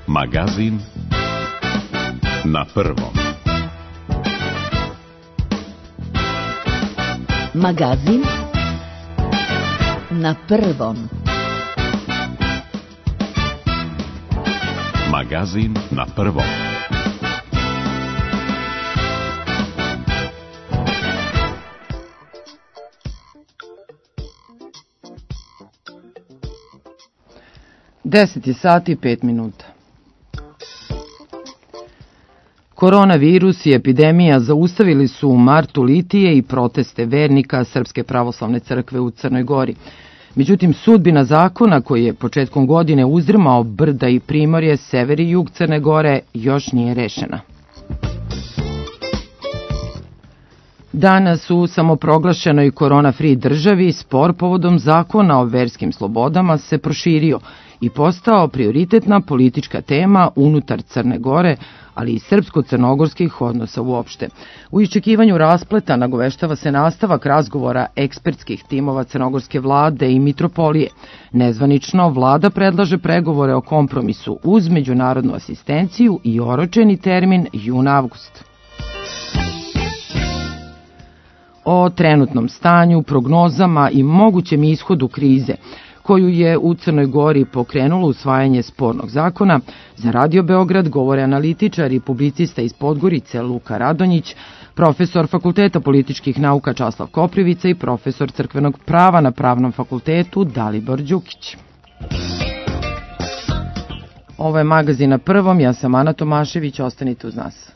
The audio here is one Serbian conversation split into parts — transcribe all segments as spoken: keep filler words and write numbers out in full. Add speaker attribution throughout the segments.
Speaker 1: Magazin na prvom.
Speaker 2: Magazin na prvom.
Speaker 1: Magazin na prvom.
Speaker 3: deset je sati i pet minuta. Koronavirus i epidemija zaustavili su u martu litije i proteste vernika Srpske pravoslavne crkve u Crnoj Gori. Međutim, sudbina zakona koji je početkom godine uzdrmao brda i primorje, sever i jug Crne Gore, još nije rešena. Danas u samoproglašenoj korona-free državi spor povodom zakona o verskim slobodama se proširio i postao prioritetna politička tema unutar Crne Gore, ali i srpsko-crnogorskih odnosa uopšte. U iščekivanju raspleta nagoveštava se nastavak razgovora ekspertskih timova crnogorske vlade i mitropolije. Nezvanično, vlada predlaže pregovore o kompromisu uz međunarodnu asistenciju i oročeni termin jun-avgust. O trenutnom stanju, prognozama i mogućem ishodu krize, koju je u Crnoj Gori pokrenulo usvajanje spornog zakona, za Radio Beograd govore analitičar i publicista iz Podgorice Luka Radonjić, profesor Fakulteta političkih nauka Časlav Koprivica i profesor crkvenog prava na Pravnom fakultetu Dalibor Đukić. Ovo je Magazin na prvom, ja sam Ana Tomašević, ostanite uz nas.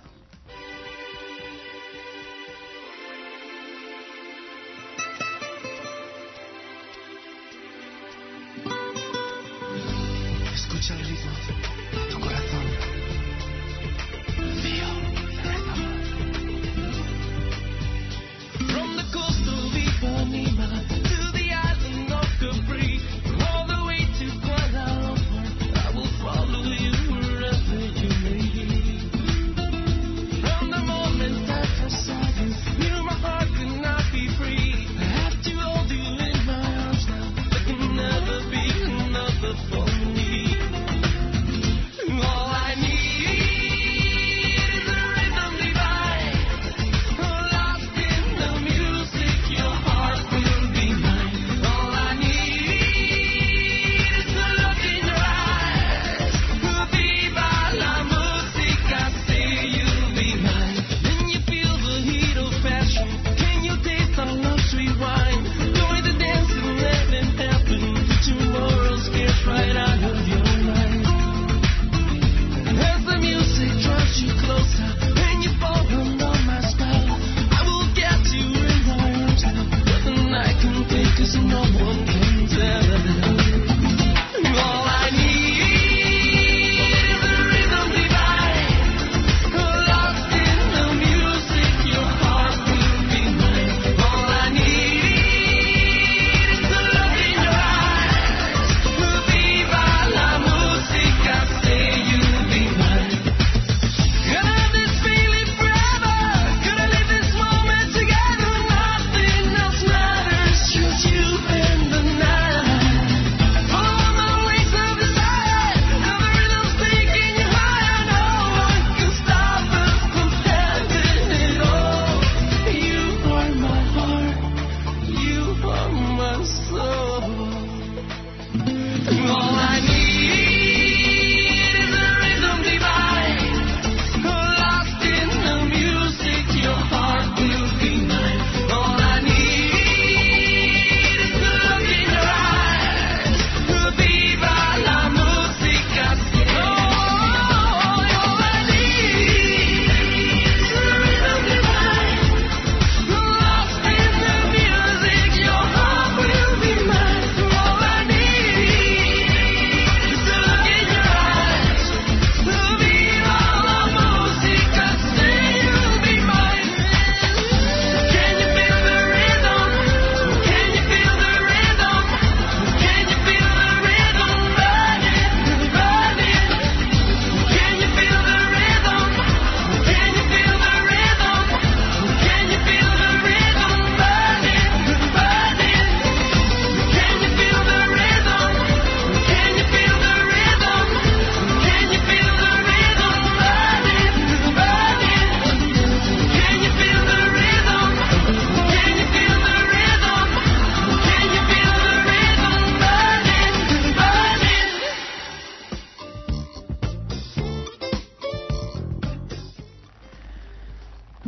Speaker 4: The night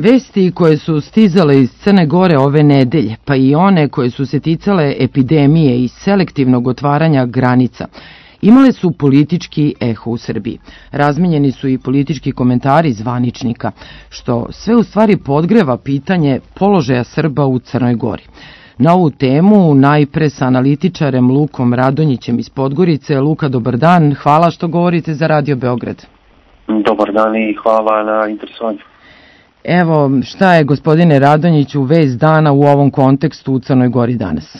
Speaker 3: Vesti koje su stizale iz Crne Gore ove nedelje, pa i one koje su se ticale epidemije i selektivnog otvaranja granica, imale su politički eho u Srbiji. Razmenjeni su i politički komentari zvaničnika, što sve u stvari podgreva pitanje položaja Srba u Crnoj Gori. Na ovu temu najpre sa analitičarem Lukom Radonjićem iz Podgorice. Luka, dobar dan, hvala što govorite za Radio Beograd.
Speaker 2: Dobar dan i hvala na interesovanju.
Speaker 3: Evo, šta je, gospodine Radonjiću, vest dana u ovom kontekstu u Crnoj Gori danas?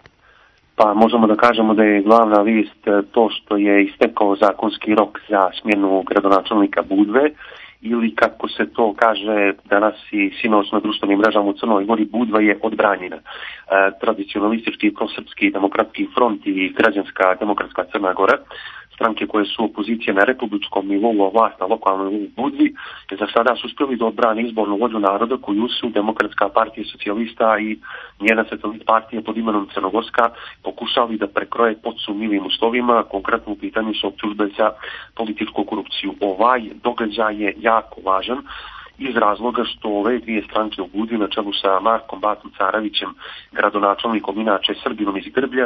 Speaker 2: Pa možemo da kažemo da je glavna vijest to što je istekao zakonski rok za smjenu gradonačelnika Budve, ili kako se to kaže danas i sinoć na društvenim mrežama u Crnoj Gori, Budva je odbranjena. E, tradicionalistički prosrpski demokratski front i građanska demokratska Crna Gora, stranke koje su opozicije na republičkom nivou, a vlast na lokalnom nivou Budvi, za sada su uspjeli da odbrane izbornu vođu naroda koju su Demokratska partija socijalista i njena satelit partija pod imenom Crnogorska pokušali da prekroje pod sumnjivim uslovima. Konkretno u pitanju su optužbe za političku korupciju. Ovaj događaj je jako važan iz razloga što ove dvije stranke u Budvi na čelu sa Markom Batom Carevićem, gradonačelnikom, inače Srbinom iz Grblja,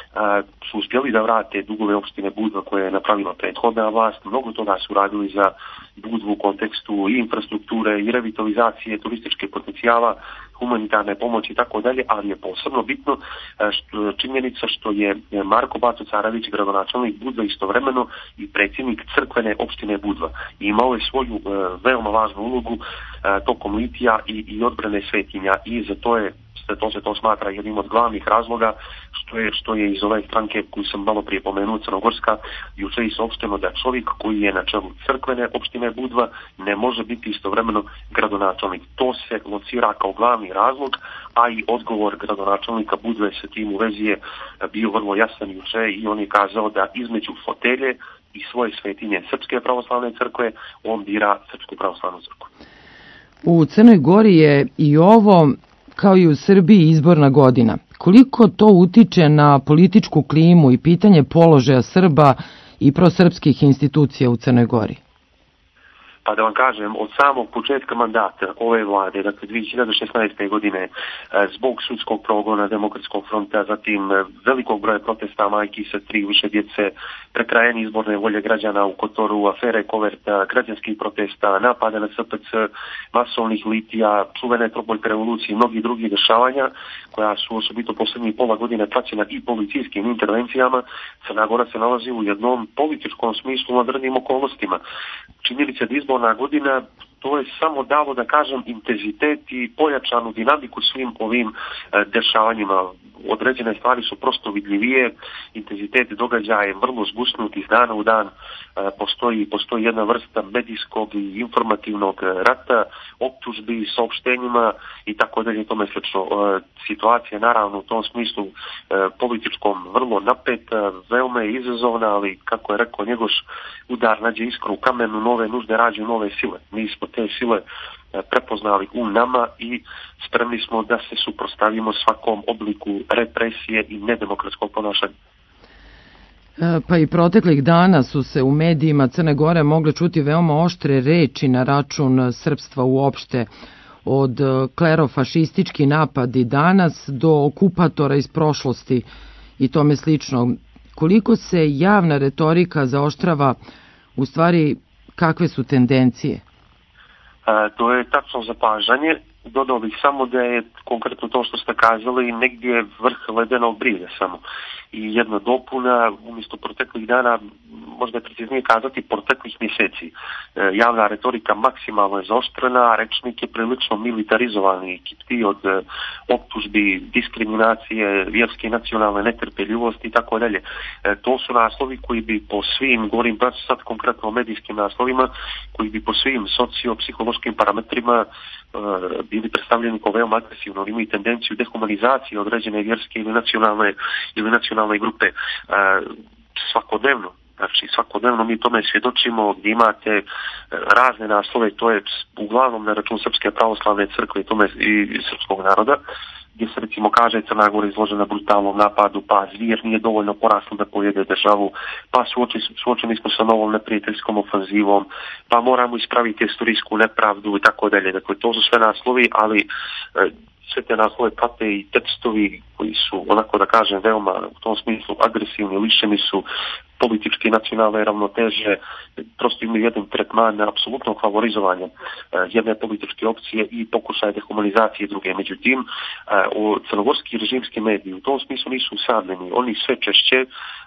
Speaker 2: su uspjeli da vrate dugove opštine Budva koje je napravila prethodna vlast. Mnogo toga su radili za Budvu u kontekstu i infrastrukture i revitalizacije turističke potencijala, humanitarne pomoći i tako dalje, ali je posebno bitno što, činjenica što je Marko Bato Carević, gradonačelnik Budva, istovremeno i predsjednik crkvene opštine Budva. I imao je svoju e, veoma važnu ulogu e, tokom litija i, i odbrane svetinja, i za to je to se to smatra jednim od glavnih razloga što je, što je iz ove stranke koju sam malo prije pomenuo, Crnogorska, juče i saopšteno da čovjek koji je na čelu crkvene opštine Budva ne može biti istovremeno gradonačelnik. To se locira kao glavni razlog, a i odgovor gradonačelnika Budve sa tim u vezi je bio vrlo jasan juče, i on je kazao da između fotelje i svoje svetinje Srpske pravoslavne crkve on bira Srpsku pravoslavnu crkvu.
Speaker 3: U Crnoj Gori je i ovo, kao i u Srbiji, izborna godina. Koliko to utiče na političku klimu i pitanje položaja Srba i prosrpskih institucija u Crnoj Gori?
Speaker 2: Pa da vam kažem, od samog početka mandata ove vlade, dakle dvije hiljade šesnaeste. godine, zbog sudskog progona Demokratskog fronta, zatim velikog broja protesta majki sa tri više djece, prekrajanje izborne volje građana u Kotoru, afere Koverta, građanskih protesta, napada na S P C, masovnih litija, čuvene Tropoljke revolucije i mnogih drugih dešavanja, koja su osobito posljednjih pola godine praćena i policijskim intervencijama, Crna Gora se nalazi u jednom političkom smislu na drnim okolnostima. Činjenica da izborna godina, to je samo dalo, da kažem, intenzitet i pojačanu dinamiku svim ovim e, dešavanjima. Određene stvari su prosto vidljivije, intenzitet događaja je vrlo zgusnut iz dana u dan, e, postoji, postoji jedna vrsta medijskog i informativnog rata, optužbi, saopštenjima i tako dalje, tome slično. E, situacija naravno u tom smislu e, političkom vrlo napeta, veoma je izazovna, ali kako je rekao Njegoš, udar nađe iskru u kamenu, nove nužde rađaju nove sile. Mi smo te sile prepoznali u nama i spremni smo da se suprotstavimo svakom obliku represije i nedemokratskog ponašanja.
Speaker 3: Pa i proteklih dana su se u medijima Crne Gore mogle čuti veoma oštre reči na račun srpstva uopšte, od klerofašistički napadi danas do okupatora iz prošlosti i tome slično. Koliko se javna retorika zaoštrava, u stvari kakve su tendencije?
Speaker 2: E, to je tačno zapažanje. Dodao bih samo da je konkretno to što ste kazali negdje vrh ledenog brilja samo. I jedna dopuna, umjesto proteklih dana, možda je preciznije kazati proteklih mjeseci. E, javna retorika maksimalno je zaoštrena, rečnik je prilično militarizovan i kipti od e, optužbi, diskriminacije, vjerske i nacionalne netrpeljivosti i tako dalje. To su naslovi koji bi po svim, govorim baš sad konkretno o medijskim naslovima, koji bi po svim socio-psihološkim parametrima bili predstavljeni kao veoma agresivno, imaju tendenciju dehumanizacije određene vjerske ili nacionalne ili nacionalne grupe. E, svakodnevno, znači svakodnevno mi tome svjedočimo, gdje imate razne naslove, to je uglavnom na račun Srpske pravoslavne crkve i tome i srpskog naroda, gdje se recimo kaže Crna Gora izložena brutalnom napadu, pa zvijer nije dovoljno poraslo da pojede državu, pa suočeni, suočeni smo sa novom neprijateljskom ofenzivom, pa moramo ispraviti historijsku nepravdu i tako dalje. Dakle, to su sve naslovi, ali e, sve te naslove prate i tekstovi koji su, onako da kažem, veoma u tom smislu agresivni, lišeni su politički nacionalne ravnoteže, prosto imaju jedan tretman apsolutnog favorizovanja jedne političke opcije i pokušaje dehumanizacije druge. Međutim, crnogorski režimski mediji u tom smislu nisu usamljeni. Oni sve češće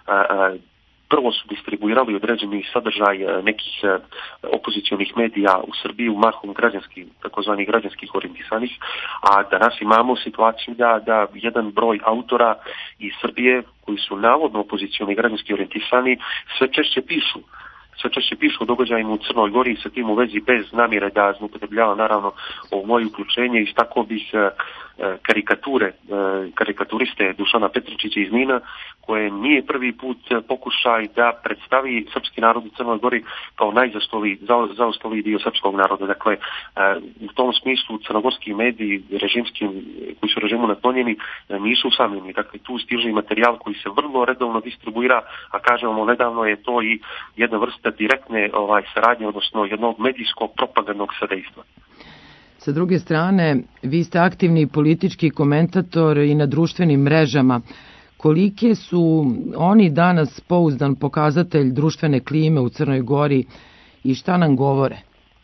Speaker 2: prvo su distribuirali određeni sadržaj nekih opozicionih medija u Srbiji, u mahom građanskih, takozvanih građanskih orijentisanih, a danas imamo situaciju da, da jedan broj autora iz Srbije koji su navodno opozicioni građanski orijentisani sve češće pišu sve češće pišu o događajima u Crnoj Gori i sa tim u vezi bez namjere da zloupotrebljava naravno ovo moje uključenje iz tako bih karikature, karikaturiste Dušana Petričića iz Nina, koje nije prvi put pokušaj da predstavi srpski narod u Crnoj Gori kao najzaostaliji zaostaliji dio srpskog naroda. Dakle, u tom smislu crnogorski mediji režimski, koji su režimu naklonjeni, nisu usamljeni. Dakle, tu stiže i materijal koji se vrlo redovno distribuira, a kažemo nedavno je to i jedna vrsta direktne ovaj, saradnje, odnosno jednog medijskog propagandnog sadejstva.
Speaker 3: Sa druge strane, vi ste aktivni politički komentator i na društvenim mrežama. Kolike su oni danas pouzdan pokazatelj društvene klime u Crnoj Gori i šta nam govore?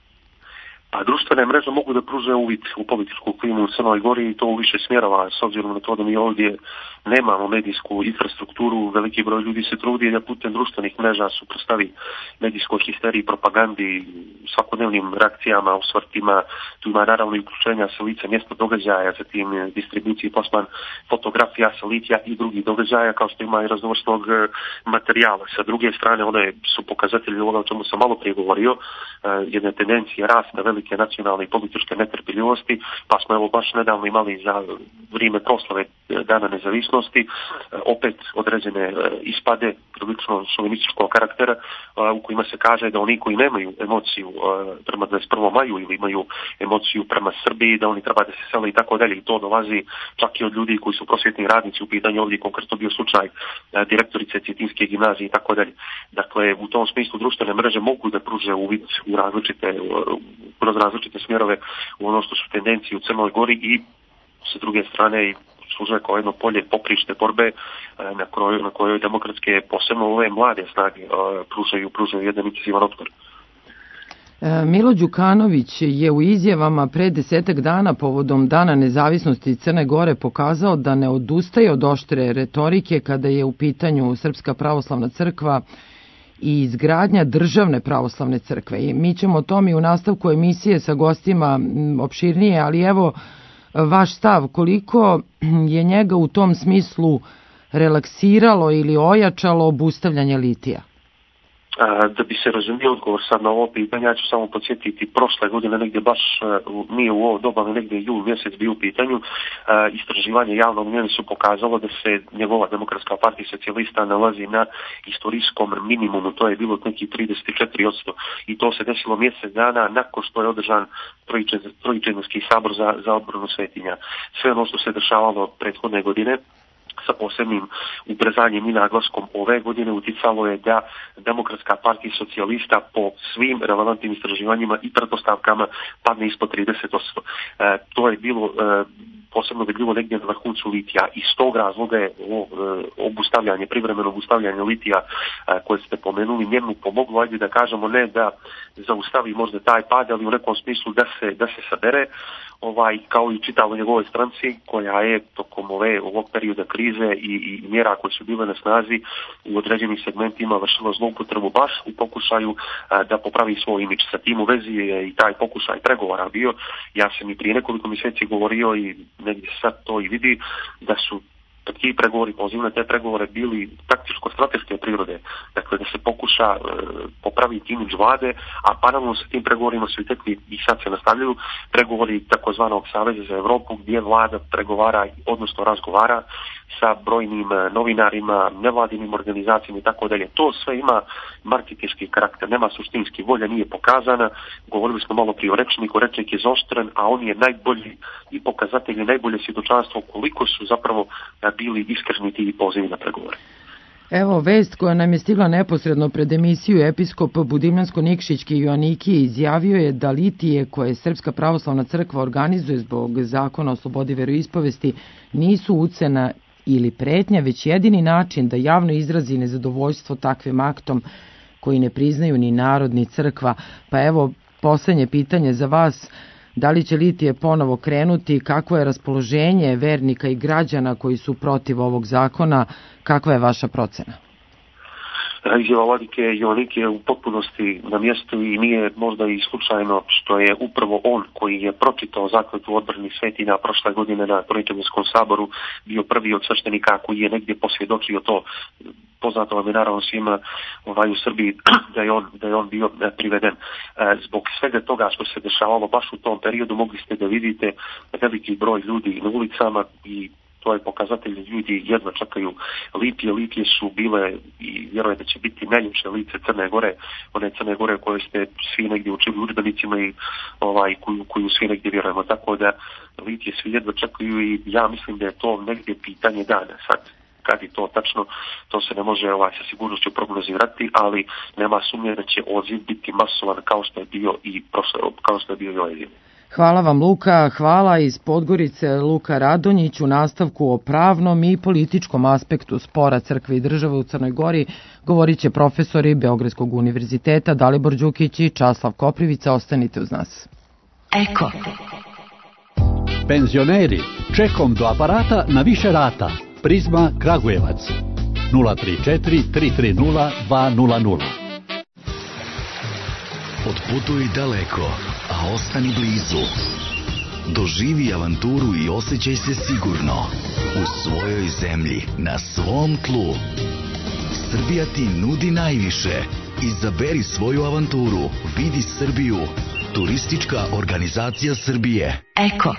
Speaker 2: Pa društvene mreže mogu da pruže uvid u političku klimu u Crnoj Gori i to u više smjerova, s obzirom na to da mi ovdje nemamo medijsku infrastrukturu, veliki broj ljudi se trudi da putem društvenih mreža suprotstavi medijskoj histeriji, propagandi, svakodnevnim reakcijama, osvrtima. Tu ima naravno i uključenja sa lica mjesta događaja, zatim distribuciji plasman fotografija sa litija i drugih događaja, kao što ima i raznovrsnog materijala. Sa druge strane, one su pokazatelji ovoga o čemu sam malo prije govorio, jedne tendencije rasta velike nacionalne i političke netrpeljivosti, pa smo evo baš nedavno imali za vrijeme proslave Dana nezavisnosti opet određene ispade prilično šovinističkog karaktera u kojima se kaže da oni koji nemaju emociju prema dvadeset prvom maju ili imaju emociju prema Srbiji, da oni treba da se sele i tako dalje. I to dolazi čak i od ljudi koji su prosvjetni radnici, u pitanju ovdje konkretno bio slučaj direktorice Cetinske gimnazije i tako dalje. Dakle, u tom smislu društvene mreže mogu da pruže uvid u različite kroz različite smjerove u ono što su tendencije u Crnoj Gori i sa druge strane služe kao jedno polje poprište borbe na kojoj, na kojoj demokratske, posebno ove mlade snage, pružaju, pružaju jedan intenzivan otpor.
Speaker 3: Milo Đukanović je u izjavama pre desetak dana povodom Dana nezavisnosti Crne Gore pokazao da ne odustaje od oštre retorike kada je u pitanju Srpska pravoslavna crkva i izgradnja državne pravoslavne crkve. I mi ćemo o tome u nastavku emisije sa gostima opširnije, ali evo vaš stav, koliko je njega u tom smislu relaksiralo ili ojačalo obustavljanje litija?
Speaker 2: Da bi se razumio odgovor sad na ovo pitanje, ja ću samo podsjetiti, prošle godine negdje baš nije u ovo doba, negdje jul mjesec bio u pitanju, istraživanje javnog mnjenja su pokazalo da se njegova Demokratska partija socijalista nalazi na istorijskom minimumu, to je bilo nekih trideset četiri posto i to se desilo mjesec dana nakon što je održan trojičedinski sabor za, za odbranu svetinja. Sve ono što se dešavalo prethodne godine sa posebnim ubrzanjem i naglaskom ove godine uticalo je da Demokratska partija socijalista po svim relevantnim istraživanjima i pretpostavkama padne ispod trideset posto. E, to je bilo e, posebno vidljivo negdje na vrhuncu litija. Iz tog razloga je ovo e, obustavljanje, privremeno obustavljanje litija e, koje ste pomenuli, njemu pomoglo, ajde da kažemo, ne da zaustavi možda taj pad, ali u nekom smislu da se, da se sabere, ovaj, kao i čitavo njegovoj stranci koja je tokom ove, ovog perioda krize i, i mjera koje su bile na snazi u određenim segmentima vršila zloupotrebu baš u pokušaju a, da popravi svoj imidž. Sa tim u vezi je i taj pokušaj pregovora bio. Ja sam i prije nekoliko mjeseci govorio i negdje sad to i vidi da su ti pregovori, pozivne te pregovore bili taktičko-strateške prirode, dakle da se pokuša e, popraviti imidž vlade, a paralelno sa tim pregovorima su i tekli i sad se nastavljaju pregovori takozvanog Saveza za Evropu gdje vlada pregovara, odnosno razgovara sa brojnim novinarima, nevladinim organizacijama i tako dalje. To sve ima marketinški karakter, nema suštinski, volja nije pokazana. Govorili smo malo prije o rečniku, rečnik je zaoštren, a on je najbolji i pokazatelj i najbolje svjedočanstvo koliko su zapravo bili iskreni ti pozivi na pregovore.
Speaker 3: Evo vest koja nam je stigla neposredno pred emisiju. Episkop Budimljansko-Nikšićki Joannikije izjavio je da litije koje Srpska pravoslavna crkva organizuje zbog zakona o slobodi veroispovesti nisu ucena ili pretnja, već jedini način da javno izrazi nezadovoljstvo takvim aktom koji ne priznaju ni narod ni crkva. Pa evo, poslednje pitanje za vas. Da li će litije ponovo krenuti? Kakvo je raspoloženje vernika i građana koji su protiv ovog zakona? Kakva je vaša procena?
Speaker 2: Izjava vladike Joannikije u potpunosti na mjestu i nije možda i slučajno što je upravo on koji je pročitao zakletvu odbrani svetinja prošle godine na Troniteljskom saboru bio prvi od sveštenika koji je negdje posvjedočio to. Poznato vam je naravno svima ovaj, u Srbiji da je on, da je on bio priveden. Zbog svega toga što se dešavalo baš u tom periodu mogli ste da vidite veliki broj ljudi na ulicama i to je pokazatelj, ljudi jedva čekaju litije. Litije su bile i vjerujem da će biti najljepše lice Crne Gore, one Crne Gore koje ste svi negdje učili u udžbenicima i ovaj, koju, koju svi negdje vjerujemo. Tako da litije svi jedva čekaju i ja mislim da je to negdje pitanje dana sad. Kad je to tačno, to se ne može ovaj, sa sigurnošću prognozirati, ali nema sumnje da će odziv biti masovan kao što je bio i prošle, kao što je bio i ovaj zim.
Speaker 3: Hvala vam, Luka. Hvala iz Podgorice, Luka Radonjić. U nastavku o pravnom i političkom aspektu spora crkve i države u Crnoj Gori govorit će profesori Beogradskog univerziteta Dalibor Đukić i Časlav Koprivica. Ostanite uz nas.
Speaker 4: Eko.
Speaker 5: Penzioneri, čekom do aparata na više rata. Prizma Kragujevac nula tri četiri tri tri nula dva nula nula.
Speaker 6: Otputuj daleko, a ostani blizu. Doživi avanturu i osjećaj se sigurno u svojoj zemlji, na svom tlu. Srbija ti nudi najviše. Izaberi svoju avanturu. Vidi Srbiju. Turistička organizacija Srbije.
Speaker 4: Eko.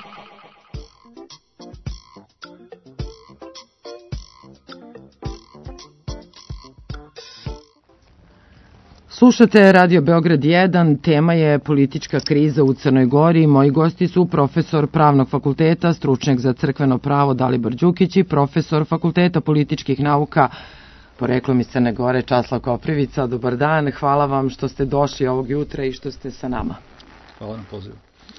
Speaker 3: Slušate Radio Beograd jedan, tema je politička kriza u Crnoj Gori. Moji gosti su profesor Pravnog fakulteta, stručnjak za crkveno pravo Dalibor Đukić i profesor Fakulteta političkih nauka, poreklom iz Crne Gore, Časlav Koprivica. Dobar dan, hvala vam što ste došli ovog jutra i što ste sa nama.
Speaker 7: Hvala na pozivu.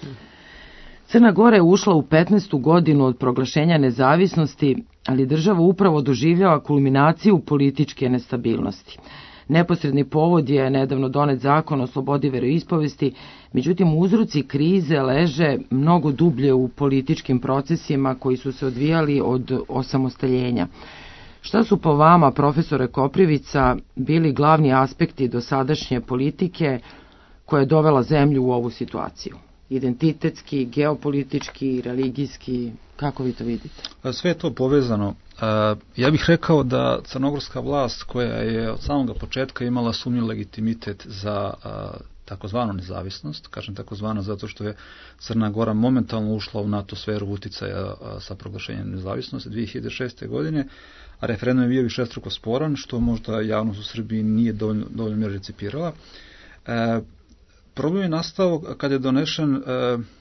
Speaker 3: Crna Gora je ušla u petnaestu godinu od proglašenja nezavisnosti, ali država upravo doživljava kulminaciju političke nestabilnosti. Neposredni povod je nedavno donet zakon o slobodi veroispovesti, međutim uzroci krize leže mnogo dublje u političkim procesima koji su se odvijali od osamostaljenja. Šta su po vama, profesore Koprivica, bili glavni aspekti dosadašnje politike koja je dovela zemlju u ovu situaciju? Identitetski, geopolitički, religijski, kako vi to vidite?
Speaker 7: Sve je to povezano. Ja bih rekao da crnogorska vlast koja je od samog početka imala sumnjiv legitimitet za takozvanu nezavisnost, kažem takozvano zato što je Crna Gora momentalno ušla u NATO sferu uticaja sa proglašenjem nezavisnosti dvije hiljade šeste. godine, a referendum je bio višestruko sporan, što možda javnost u Srbiji nije dovoljno, dovoljno mjero recipirala. E, problem je nastao kad je donešen e,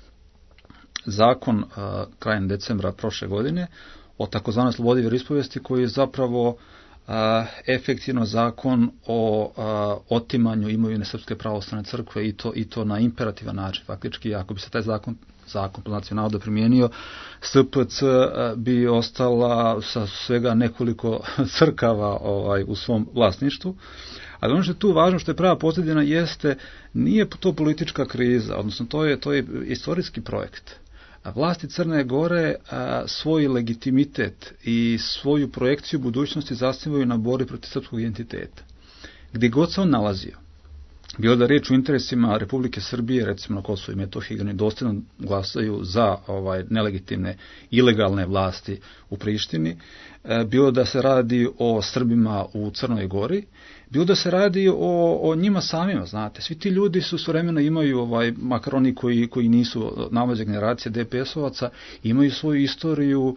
Speaker 7: zakon e, krajem decembra prošle godine o takozvanoj slobodi veroispovesti, koji je zapravo a, efektivno zakon o a, otimanju imovine Srpske pravoslavne crkve i to, i to na imperativan način. Faktički, ako bi se taj zakon, zakon po nacionalno primijenio, S P C bi ostala sa svega nekoliko crkava ovaj, u svom vlasništvu. Ali ono što je tu važno, što je prava posljedica, jeste, nije to politička kriza, odnosno to je, to je istorijski projekt. Vlasti Crne Gore a, svoj legitimitet i svoju projekciju budućnosti zasnivaju na borbi protiv srpskog identiteta. Gdje god se on nalazio, bilo da reč u interesima Republike Srbije, recimo na Kosovu i Metohiji, oni dosljedno glasaju za ovaj, nelegitimne, ilegalne vlasti u Prištini, e, bilo da se radi o Srbima u Crnoj Gori, bilo da se radi o, o njima samima, znate. Svi ti ljudi su s vremena imaju, ovaj, makar oni koji, koji nisu navađe generacije D P S-ovaca, imaju svoju istoriju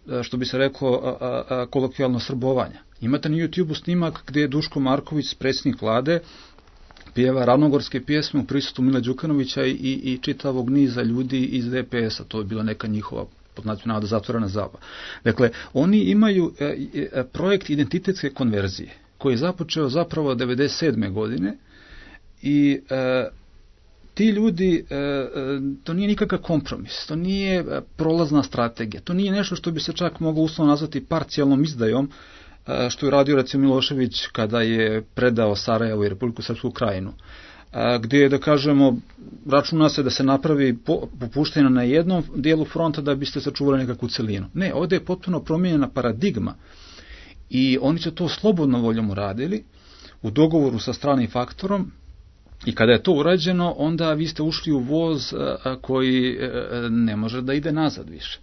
Speaker 7: što bi se reklo, kolokvijalno srbovanja. Imate na YouTube-u snimak gdje je Duško Marković, predsjednik vlade, pjeva ravnogorske pjesme u prisustvu Mila Đukanovića i, i čitavog niza ljudi iz D P S-a. To je bila neka njihova, pod nacionalna, zatvorena zabava. Dakle, oni imaju e, e, projekt identitetske konverzije, koji je započeo zapravo devedeset sedme godine i e, ti ljudi, e, e, to nije nikakav kompromis, to nije prolazna strategija, to nije nešto što bi se čak moglo uslovno nazvati parcijalnom izdajom, što je radio recimo Milošević kada je predao Sarajevo i Republiku Srpsku Krajinu, gdje je, da kažemo, računa se da se napravi popuštanje na jednom dijelu fronta da biste sačuvali nekakvu celinu. Ne, ovdje je potpuno promijenjena paradigma i oni su to slobodno voljom uradili u dogovoru sa stranim faktorom i kada je to urađeno, onda vi ste ušli u voz koji ne može da ide nazad više.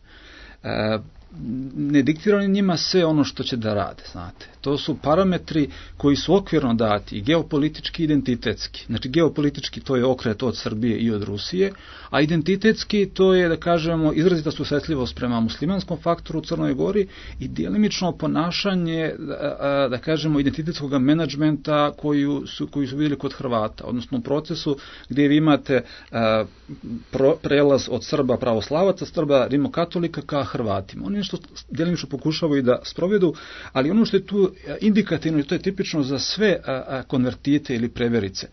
Speaker 7: Ne diktiraju njima sve ono što će da rade, znate. To su parametri koji su okvirno dati, geopolitički i identitetski. Znači, geopolitički to je okret od Srbije i od Rusije, a identitetski to je, da kažemo, izrazita susretljivost prema muslimanskom faktoru u Crnoj Gori i djelimično ponašanje, da, da kažemo, identitetskog menadžmenta koju su, koju su vidjeli kod Hrvata, odnosno u procesu gdje vi imate a, pro, prelaz od Srba pravoslavaca, Srba rimokatolika ka Hrvatima. Oni nešto djelimično pokušavaju da sprovedu, ali ono što je tu indikativno i to je tipično za sve a, a, konvertite ili preverice.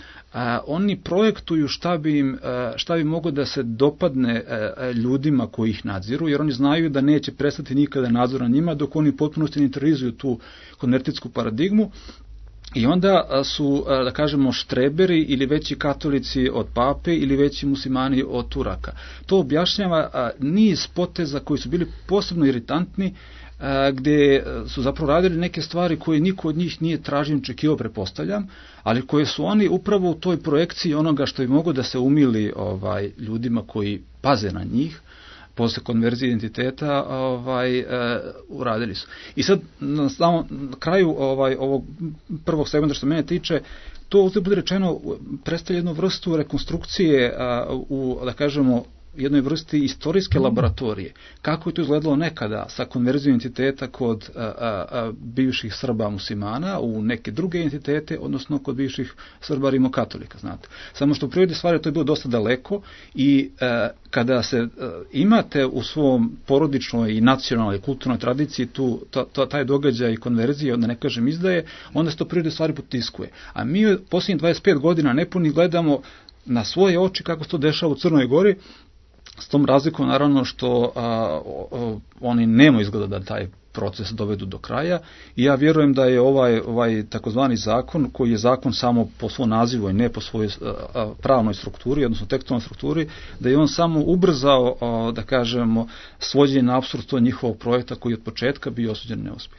Speaker 7: A, oni projektuju šta bi, im, a, šta bi moglo da se dopadne a, a, ljudima koji ih nadziru, jer oni znaju da neće prestati nikada nadzor na njima dok oni potpunosti ne internalizuju tu konvertitsku paradigmu. I onda su, da kažemo, štreberi ili veći katolici od pape ili veći muslimani od Turaka. To objašnjava niz poteza koji su bili posebno iritantni, gdje su zapravo radili neke stvari koje niko od njih nije tražio, očekivao, pretpostavljam, ali koje su oni upravo u toj projekciji onoga što bi moglo da se umili ovaj, ljudima koji paze na njih, posle konverzije identiteta, ovaj, e, uradili su. I sad, na, na kraju ovaj, ovog prvog segmenta što mene tiče, to ovdje bude rečeno predstavlja jednu vrstu rekonstrukcije a, u, da kažemo, jednoj vrsti istorijske laboratorije. Kako je to izgledalo nekada sa konverzijom identiteta kod a, a, a, bivših Srba muslimana u neke druge identitete, odnosno kod bivših Srba rimokatolika, znate. Samo što u prirodi stvari to je bilo dosta daleko i a, kada se a, imate u svom porodičnoj i nacionalnoj i kulturnoj tradiciji tu, ta, ta, taj događaj i konverzije, onda ne kažem izdaje, onda se to prirodi stvari potiskuje. A mi u posljednjih dvadeset pet godina nepuni gledamo na svoje oči kako se to dešava u Crnoj Gori, s tom razlikom naravno što a, a, oni nemaju izgleda da taj proces dovedu do kraja i ja vjerujem da je ovaj, ovaj takozvani zakon, koji je zakon samo po svom nazivu i ne po svojoj a, a, pravnoj strukturi, odnosno tekstualnoj strukturi, da je on samo ubrzao, a, da kažemo, svođenje na apsurd tog njihovog projekta koji je od početka bio osuđen na neuspjeh.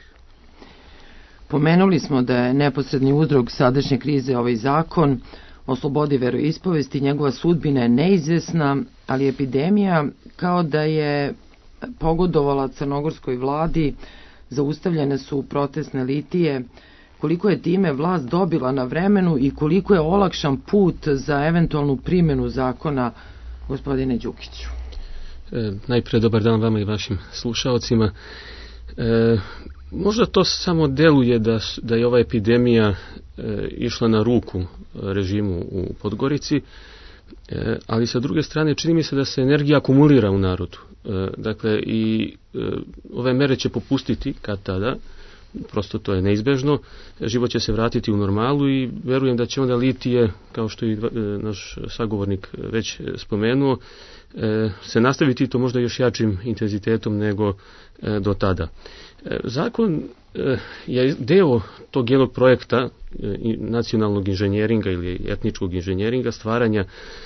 Speaker 3: Pomenuli smo da je neposredni uzrok sadašnje krize ovaj zakon o slobodi veroispovesti, njegova sudbina je neizvesna, ali epidemija kao da je pogodovala crnogorskoj vladi, zaustavljene su protestne litije, koliko je time vlast dobila na vremenu i koliko je olakšan put za eventualnu primjenu zakona, gospodine Đukiću.
Speaker 4: E, najprije dobar dan vama i vašim slušalcima. E, možda to samo deluje da, da je ova epidemija e, išla na ruku režimu u Podgorici, e, ali sa druge strane čini mi se da se energija akumulira u narodu. E, dakle, i e, ove mere će popustiti kad tada, prosto to je neizbežno, život će se vratiti u normalu i verujem da će onda litije, kao što i naš sagovornik već spomenuo, se nastaviti to možda još jačim intenzitetom nego do tada. Zakon je deo tog jednog projekta nacionalnog inženjeringa ili etničkog inženjeringa, stvaranja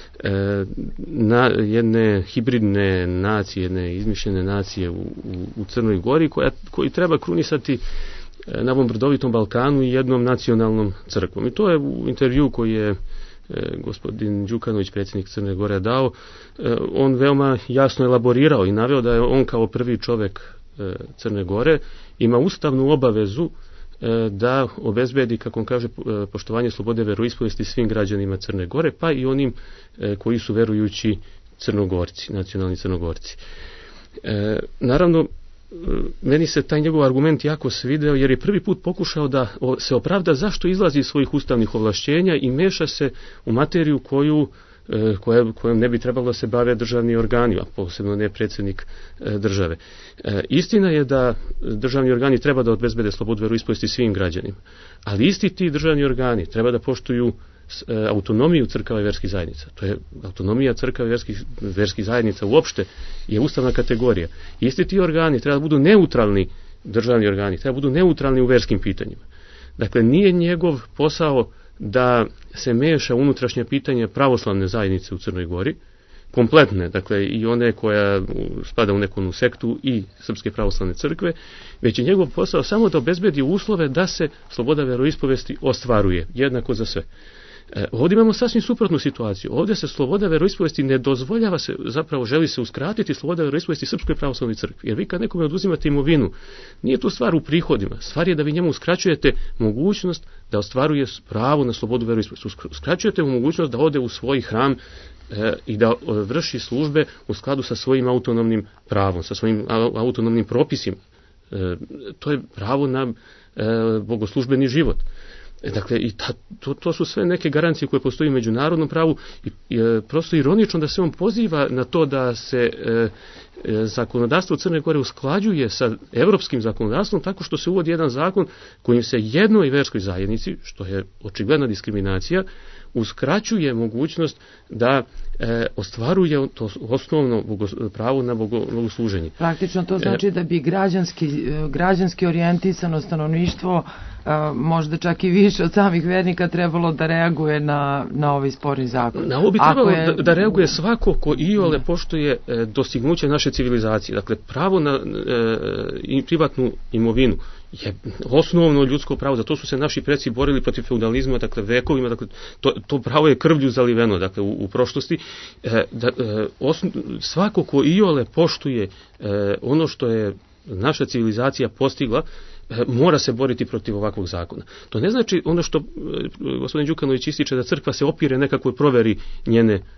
Speaker 4: na jedne hibridne nacije, jedne izmišljene nacije u, u, u Crnoj Gori, koja, koji treba krunisati na ovom brdovitom Balkanu i jednom nacionalnom crkvom. I to je u intervju koji je gospodin Đukanović, predsjednik Crne Gore, dao, on veoma jasno elaborirao i naveo da je on kao prvi čovjek Crne Gore ima ustavnu obavezu da obezbedi, kako on kaže, poštovanje slobode veroispovesti svim građanima Crne Gore, pa i onim koji su verujući Crnogorci, nacionalni Crnogorci. Naravno, meni se taj njegov argument jako svideo, jer je prvi put pokušao da se opravda zašto izlazi iz svojih ustavnih ovlašćenja i meša se u materiju koju Koje, kojom ne bi trebalo da se bave državni organi, a posebno ne predsjednik e, države. E, istina je da državni organi treba da obezbede slobodu veroispovesti svim građanima, ali isti ti državni organi treba da poštuju e, autonomiju crkava i verskih zajednica. To je autonomija crkava i verskih, verskih zajednica uopšte je ustavna kategorija. Isti ti organi treba da budu neutralni, državni organi treba da budu neutralni u verskim pitanjima. Dakle, nije njegov posao da se meša unutrašnje pitanje pravoslavne zajednice u Crnoj Gori, kompletne, dakle i one koja spada u neku sektu i Srpske pravoslavne crkve, već je njegov posao samo da obezbedi uslove da se sloboda veroispovesti ostvaruje, jednako za sve. E, ovdje imamo sasvim suprotnu situaciju. Ovdje se sloboda veroispovesti ne dozvoljava se, zapravo želi se uskratiti sloboda veroispovesti Srpskoj pravoslavnoj crkvi. Jer vi kad nekome oduzimate imovinu, nije to stvar u prihodima. Stvar je da vi njemu uskraćujete mogućnost da ostvaruje pravo na slobodu veroispovesti. Uskraćujete mu mogućnost da ode u svoj hram e, i da vrši službe u skladu sa svojim autonomnim pravom, sa svojim autonomnim propisima. E, to je pravo na e, bogoslužbeni život. Dakle, i ta, to, to su sve neke garancije koje postoji u međunarodnom pravu i, i prosto ironično da se on poziva na to da se e, e, zakonodavstvo Crne Gore usklađuje sa europskim zakonodavstvom tako što se uvodi jedan zakon kojim se jednoj verskoj zajednici, što je očigledna diskriminacija, uskraćuje mogućnost da e, ostvaruje to osnovno bogos, pravo na bogo, bogosluženje.
Speaker 3: Praktično to znači e, da bi građanski, građanski orijentisano stanovništvo a, možda čak i više od samih vernika trebalo da reaguje na, na ovaj sporni zakon.
Speaker 4: Na ovo bi trebalo je, da, da reaguje svako ko iole da. poštuje e, dostignuće naše civilizacije. Dakle, pravo na e, privatnu imovinu je osnovno ljudsko pravo, za to su se naši preci borili protiv feudalizma, dakle vekovima, dakle to, to pravo je krvlju zaliveno, dakle u, u prošlosti. E, da, e, osno, svako ko iole poštuje e, ono što je naša civilizacija postigla, e, mora se boriti protiv ovakvog zakona. To ne znači ono što e, gospodin Đukanović ističe da crkva se opire nekakvoj proveri njene e,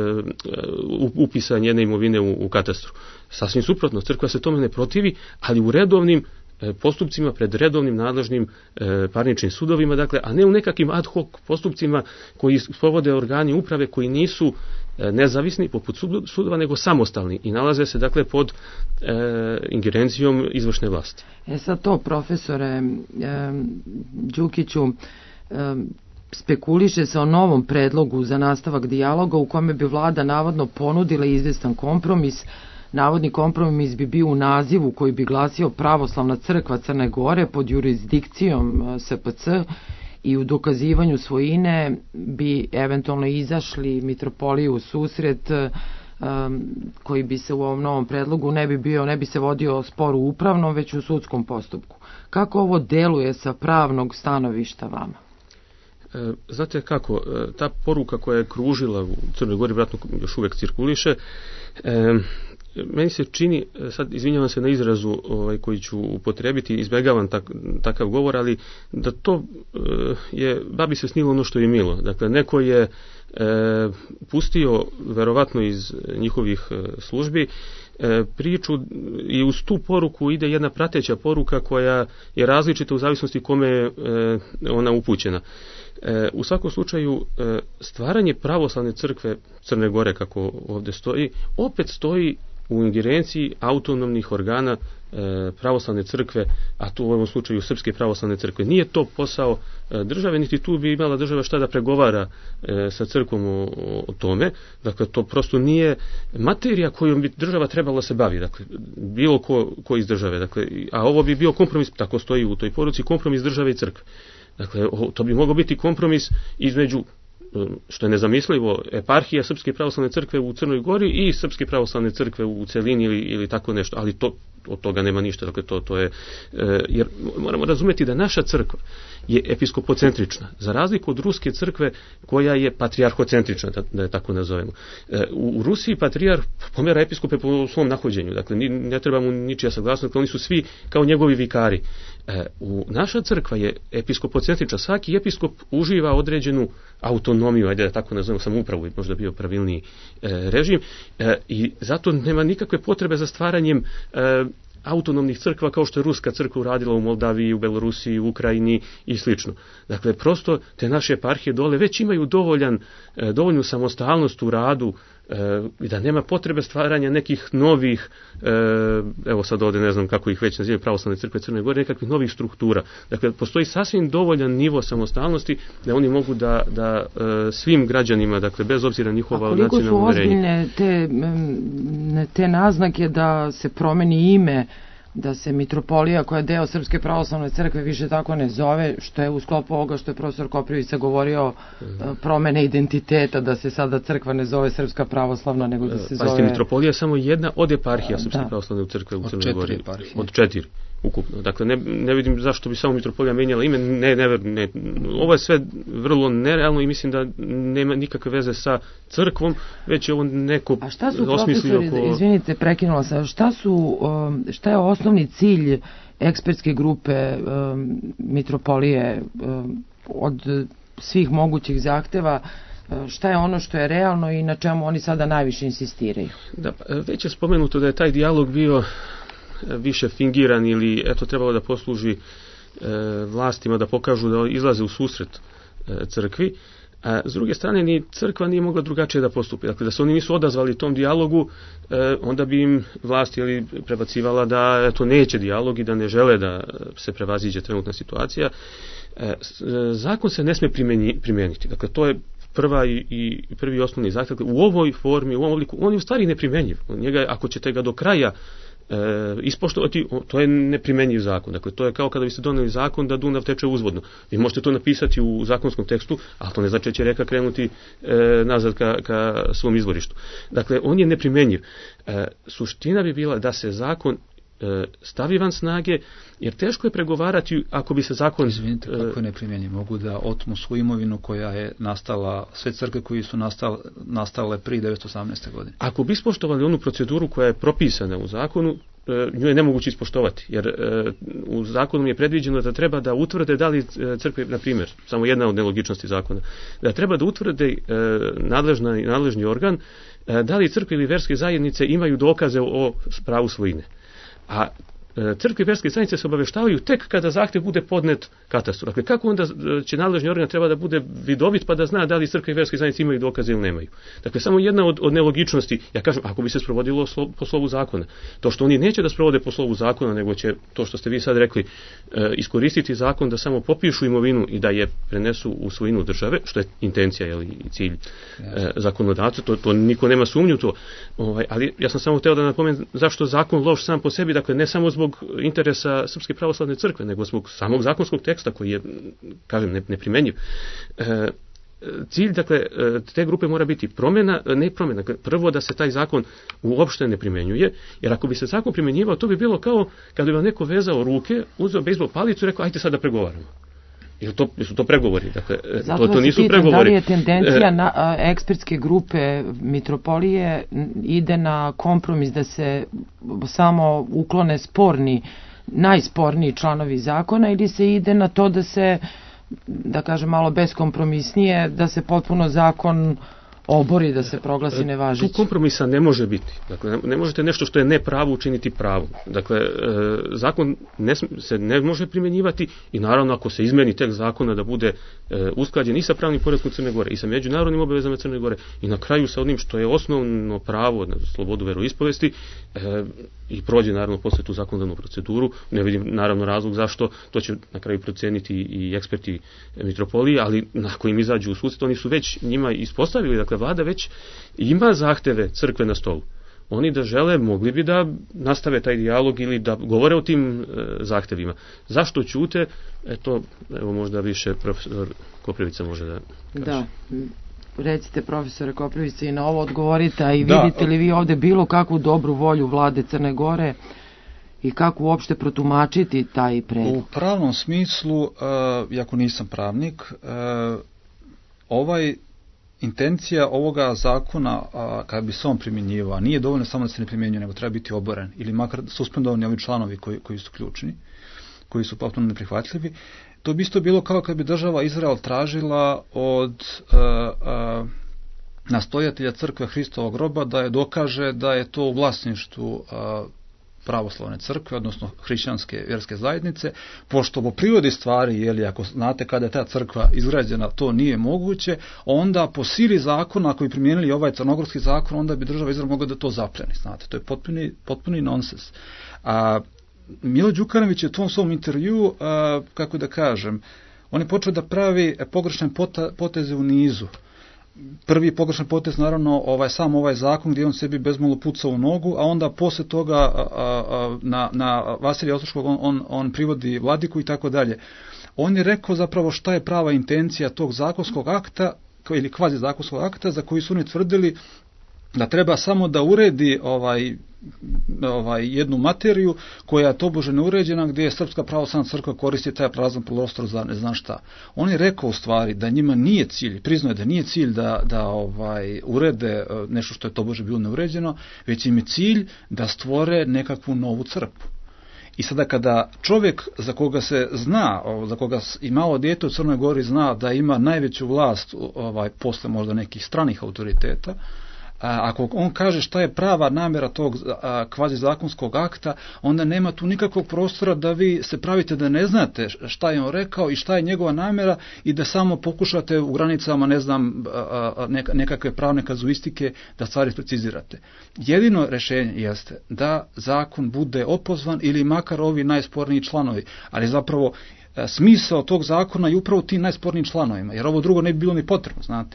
Speaker 4: upisa njene imovine u, u katastru. Sasvim suprotno, crkva se tome ne protivi, ali u redovnim postupcima pred redovnim nadležnim e, parničnim sudovima, dakle, a ne u nekakvim ad hoc postupcima koji sprovode organi uprave koji nisu e, nezavisni poput sudova, nego samostalni i nalaze se, dakle, pod e, ingerencijom izvršne vlasti.
Speaker 3: E sad to, profesore e, Đukiću, e, spekuliše se o novom predlogu za nastavak dijaloga u kome bi vlada navodno ponudila izvestan kompromis. Navodni kompromis bi bio u nazivu koji bi glasio Pravoslavna crkva Crne Gore pod jurisdikcijom S P C i u dokazivanju svojine bi eventualno izašli mitropoliju u susret um, koji bi se u ovom novom predlogu ne bi bio, ne bi se vodio spor u upravnom, već u sudskom postupku. Kako ovo deluje sa pravnog stanovišta vama?
Speaker 4: E, znate kako, e, ta poruka koja je kružila u Crnoj Gori, vratno još uvijek cirkuliše, e, meni se čini, sad izvinjavam se na izrazu ovaj, koji ću upotrebiti, izbjegavam tak, takav govor, ali da to e, je babi se snilo ono što je milo. Dakle, neko je e, pustio, verovatno iz njihovih e, službi, e, priču i uz tu poruku ide jedna prateća poruka koja je različita u zavisnosti kome je e, ona upućena. E, u svakom slučaju, e, stvaranje pravoslavne crkve Crne Gore, kako ovdje stoji, opet stoji u ingerenciji autonomnih organa e, pravoslavne crkve, a tu u ovom slučaju Srpske pravoslavne crkve. Nije to posao e, države, niti tu bi imala država šta da pregovara e, sa crkvom o, o tome. Dakle, to prosto nije materija kojom bi država trebala se bavi. Dakle, bilo ko, ko iz države. Dakle, a ovo bi bio kompromis, tako stoji u toj poruci, kompromis države i crkve. Dakle, to bi mogao biti kompromis između, što je nezamislivo, eparhija Srpske pravoslavne crkve u Crnoj Gori i Srpske pravoslavne crkve u celini ili, ili tako nešto, ali to, od toga nema ništa. Dakle, to, to je, jer moramo razumjeti da naša crkva je episkopocentrična, za razliku od ruske crkve koja je patrijarhocentrična, da, da je tako nazovemo. U, u Rusiji patrijarh pomera episkope po svom nahođenju, dakle ne treba mu ničija saglasnost, oni su svi kao njegovi vikari. U, naša crkva je episkopocentrična, svaki episkop uživa određenu autonomiju, ajde da tako nazovemo, samoupravu, možda bio pravilniji e, režim, e, i zato nema nikakve potrebe za stvaranjem e, autonomnih crkva kao što je Ruska crkva uradila u Moldaviji, u Belorusiji, u Ukrajini i slično. Dakle, prosto te naše eparhije dole već imaju dovoljan, dovoljnu samostalnost u radu i da nema potrebe stvaranja nekih novih, evo sad ovdje ne znam kako ih već nazivaju, pravoslavne crkve Crne Gore, nekakvih novih struktura. Dakle, postoji sasvim dovoljan nivo samostalnosti da oni mogu da, da svim građanima, dakle, bez obzira na njihova nacionalna uverenja.
Speaker 3: A koliko su ozbiljne te, te naznake da se promeni ime, da se mitropolija koja je deo Srpske pravoslavne crkve više tako ne zove, što je u sklopu ovoga što je profesor Koprivica govorio, promene identiteta, da se sada crkva ne zove Srpska pravoslavna, nego da se zove...
Speaker 4: Pazite, mitropolija je samo jedna od eparhija Srpske pravoslavne crkve u Crnoj Gori. Od četiri ukupno. Dakle, ne, ne vidim zašto bi samo mitropolija menjala ime. Ne, ne, ne, ovo je sve vrlo nerealno i mislim da nema nikakve veze sa crkvom, već je ovo neko osmislio.
Speaker 3: A šta su, profesori, oko... izvinite, prekinula sam, šta su, šta je osnovni cilj ekspertske grupe um, mitropolije um, od svih mogućih zahteva? Šta je ono što je realno i na čemu oni sada najviše insistiraju?
Speaker 4: Da, već je spomenuto da je taj dijalog bio više fingiran ili eto trebalo da posluži e, vlastima da pokažu da izlaze u susret e, crkvi. A s druge strane ni crkva nije mogla drugačije da postupi. Dakle, da se oni nisu odazvali tom dijalogu, e, onda bi im vlast ili prebacivala da eto neće dijalog i da ne žele da se prevaziđe trenutna situacija. E, zakon se ne sme primijeniti. Dakle, to je prva i, i prvi osnovni zahtjev. U ovoj formi, u ovom obliku, on je u stvari neprimenjiv. Njega, ako ćete ga do kraja E, ispoštovati, to je neprimenjiv zakon. Dakle, to je kao kada biste doneli zakon da Dunav teče uzvodno. Vi možete to napisati u zakonskom tekstu, ali to ne znači da će reka krenuti e, nazad ka, ka svom izvorištu. Dakle, on je neprimenjiv. E, suština bi bila da se zakon e, stavi van snage, jer teško je pregovarati ako bi se zakon...
Speaker 7: Izvinite, kako je neprimjenjiv? Mogu da otmu svu imovinu koja je nastala, sve crkve koji su nastale, nastale prije devetsto osamnaeste. godine.
Speaker 4: Ako bi ispoštovali onu proceduru koja je propisana u zakonu, nju je nemoguće ispoštovati, jer u zakonu je predviđeno da treba da utvrde da li crkve, na primjer, samo jedna od nelogičnosti zakona, da treba da utvrde nadležna, nadležni organ da li crkve ili verske zajednice imaju dokaze o pravu svojine. A crkve i verske zajednice se obaveštavaju tek kada zahtjev bude podnet katastru. Dakle, kako onda će nadležni organ treba da bude vidovit pa da zna da li crkve i verske zajednice imaju dokaze ili nemaju. Dakle, samo jedna od, od nelogičnosti, ja kažem, ako bi se sprovodilo slo, po slovu zakona. To što oni neće da sprovode po slovu zakona, nego će, to što ste vi sad rekli, e, iskoristiti zakon da samo popišu imovinu i da je prenesu u svojinu države, što je intencija jel, i cilj e, zakonodavca, to, to niko nema sumnju to. Ovaj, ali ja sam samo hteo da napomenem zašto zakon loš sam po sebi, dakle, ne samo zbog interesa Srpske pravoslavne crkve, nego zbog samog zakonskog teksta koji je, kažem, neprimenjiv. E, cilj, dakle, te grupe mora biti promjena, ne promjena, prvo da se taj zakon uopšte ne primenjuje, jer ako bi se zakon primenjivao, to bi bilo kao kada bi vam neko vezao ruke, uzeo bejzbol palicu i rekao, ajde sad da pregovaramo. Jer to, su to pregovori, dakle,
Speaker 3: zato
Speaker 4: to, to nisu
Speaker 3: pitan,
Speaker 4: pregovori.
Speaker 3: Da li je tendencija na, a, ekspertske grupe mitropolije ide na kompromis da se samo uklone sporni, najsporniji članovi zakona ili se ide na to da se, da kažem malo beskompromisnije, da se potpuno zakon obori, da se proglasi nevažeći?
Speaker 4: Tu kompromisa ne može biti. Dakle, ne možete nešto što je nepravo učiniti pravom. Dakle, zakon ne, se ne može primjenjivati i naravno ako se izmeni tekst zakona da bude usklađen i sa pravnim poretkom Crne Gore i sa međunarodnim obavezama Crne Gore i na kraju sa onim što je osnovno pravo na slobodu veroispovesti i prođe naravno posle tu zakonodavnu proceduru. Ne vidim naravno razlog zašto, to će na kraju proceniti i eksperti mitropolije, ali ako im izađu u susret, oni su već njima ispostavili, dakle vlada već ima zahteve crkve na stolu. Oni da žele, mogli bi da nastave taj dijalog ili da govore o tim e, zahtevima. Zašto ćute? Eto, evo možda više profesor Koprivica može da kaže.
Speaker 3: Da. Recite, profesore Koprivica, i na ovo odgovorite, a i da, vidite li vi ovde bilo kakvu dobru volju vlade Crne Gore i kako uopšte protumačiti taj predlog?
Speaker 7: U pravnom smislu, uh, iako nisam pravnik, uh, ovaj intencija ovoga zakona, uh, kada bi se on primjenjivao, nije dovoljno samo da se ne primjenjuje, nego treba biti oboren ili makar suspendovani ovi članovi koji, koji su ključni, koji su potpuno neprihvatljivi. To bi isto bilo kao kad bi država Izrael tražila od uh, uh, nastojatelja crkve Hristovog groba da je dokaže da je to u vlasništvu uh, pravoslavne crkve, odnosno hrišćanske vjerske zajednice, pošto po prirodi stvari, jeli, ako znate kada je ta crkva izgrađena, to nije moguće, onda po sili zakona, ako bi primijenili ovaj crnogorski zakon, onda bi država Izrael mogla da to zapleni, znate, to je potpuni, potpuni nonsens. A Milo Đukanović je u tom svom intervju, a, kako da kažem, on je počeo da pravi pogrešne poteze u nizu. Prvi pogrešan potez, naravno, ovaj, sam ovaj zakon gdje on sebi bezmalo puca u nogu, a onda posle toga a, a, na, na Vasilija Ostroškog on, on, on privodi vladiku i tako dalje. On je rekao zapravo šta je prava intencija tog zakonskog akta, ili kvazi zakonskog akta, za koji su oni tvrdili da treba samo da uredi ovaj, ovaj, jednu materiju koja je tobože neuređena, gdje je Srpska pravoslavna crkva koristi taj prazan prostor za ne znam šta. On je rekao u stvari da njima nije cilj, priznao je da nije cilj da, da ovaj, urede nešto što je tobože bilo neuređeno, već im je cilj da stvore nekakvu novu crkvu. I sada kada čovjek za koga se zna, za koga i malo dijete u Crnoj Gori zna da ima najveću vlast ovaj, posle možda nekih stranih autoriteta, ako on kaže šta je prava namjera tog kvazi zakonskog akta, onda nema tu nikakvog prostora da vi se pravite da ne znate šta je on rekao i šta je njegova namjera i da samo pokušate u granicama, ne znam, nekakve pravne kazuistike da stvari precizirate. Jedino rješenje jeste da zakon bude opozvan ili makar ovi najsporniji članovi, ali zapravo smisao tog zakona je upravo tim najspornijim članovima, jer ovo drugo ne bi bilo ni potrebno, znate.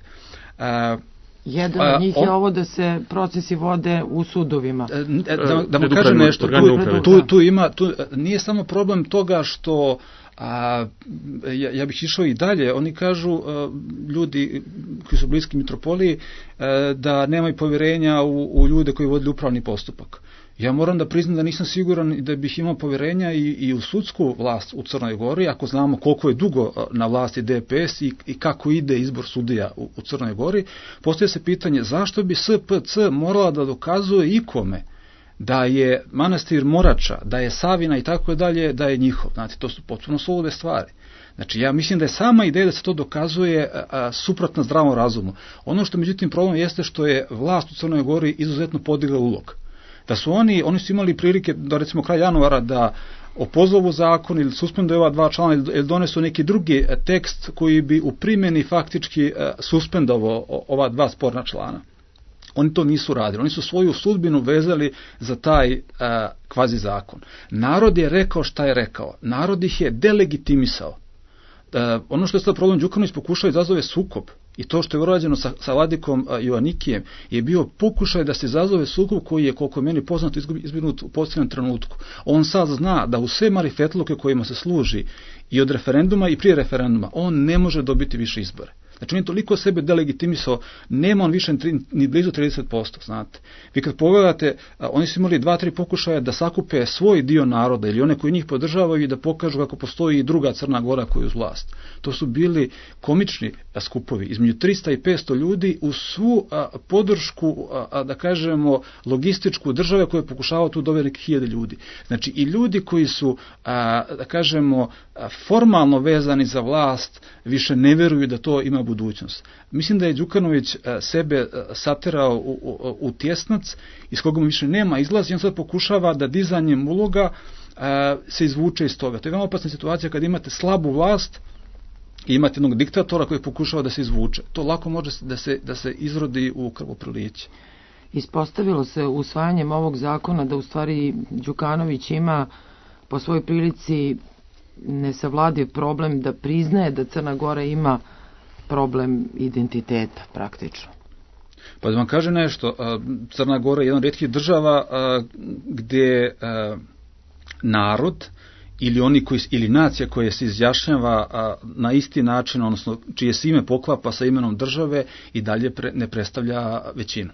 Speaker 3: Jedan od njih je ovo da se procesi vode u sudovima.
Speaker 7: Da, da mu kažem nešto, tu, tu, tu ima, tu, nije samo problem toga što a, ja, ja bih išao i dalje, oni kažu a, ljudi koji su bliski mitropoliji a, da nemaju povjerenja u, u ljude koji vodili upravni postupak. Ja moram da priznam da nisam siguran da bih imao povjerenja i, i u sudsku vlast u Crnoj Gori, ako znamo koliko je dugo na vlasti D P S i, i kako ide izbor sudija u, u Crnoj Gori. Postoje se pitanje zašto bi S P C morala da dokazuje ikome da je manastir Morača, da je Savina i tako dalje, da je njihov. Znate, to su potpuno sulude stvari. Znači, ja mislim da je sama ideja da se to dokazuje a, a, suprotna zdravom razumu. Ono što međutim problem jeste što je vlast u Crnoj Gori izuzetno podigla ulog. Da su oni, oni su imali prilike do recimo kraj januara da opozovu zakon ili suspenduju ova dva člana ili donesu neki drugi tekst koji bi u primjeni faktički suspendovao ova dva sporna člana. Oni to nisu radili. Oni su svoju sudbinu vezali za taj uh, kvazi zakon. Narod je rekao šta je rekao. Narod ih je delegitimisao. Uh, ono što je sad problem, Đukanović pokušao izazove sukob. I to što je urađeno sa, sa vladikom uh, Joanikijem je bio pokušaj da se izazove sukob koji je, koliko meni poznato, izbjegnut u posljednjem trenutku. On sad zna da u sve marifetluke kojima se služi i od referenduma i prije referenduma, on ne može dobiti više izbore. Znači on je toliko sebe delegitimisao, nema on više ni blizu trideset posto, znate. Vi kad pogledate, oni su imali dva, tri pokušaja da sakupe svoj dio naroda ili one koji njih podržavaju i da pokažu kako postoji i druga Crna Gora koja je uz vlast. To su bili komični skupovi, između trista i petsto ljudi u svu a, podršku, a, da kažemo, logističku države koja je pokušavao tu dovesti hiljade ljudi. Znači i ljudi koji su, a, da kažemo, a, formalno vezani za vlast, više ne vjeruju da to ima budućnost. Mislim da je Đukanović sebe saterao u, u, u tjesnac iz koga mu više nema izlaz i on sad pokušava da dizanjem uloga a, se izvuče iz toga. To je veoma opasna situacija kad imate slabu vlast i imate jednog diktatora koji pokušava da se izvuče. To lako može da se, da se izrodi u krvoproliće.
Speaker 3: Ispostavilo se usvajanjem ovog zakona da u stvari Đukanović ima po svojoj prilici nesavladiv problem da priznaje da Crna Gora ima problem identiteta praktično.
Speaker 7: Pa da vam kaže nešto, Crna Gora je jedna od rijetkih država gdje narod ili oni koji, ili nacija koja se izjašnjava na isti način, odnosno čije se ime poklapa sa imenom države i dalje pre, ne predstavlja većinu.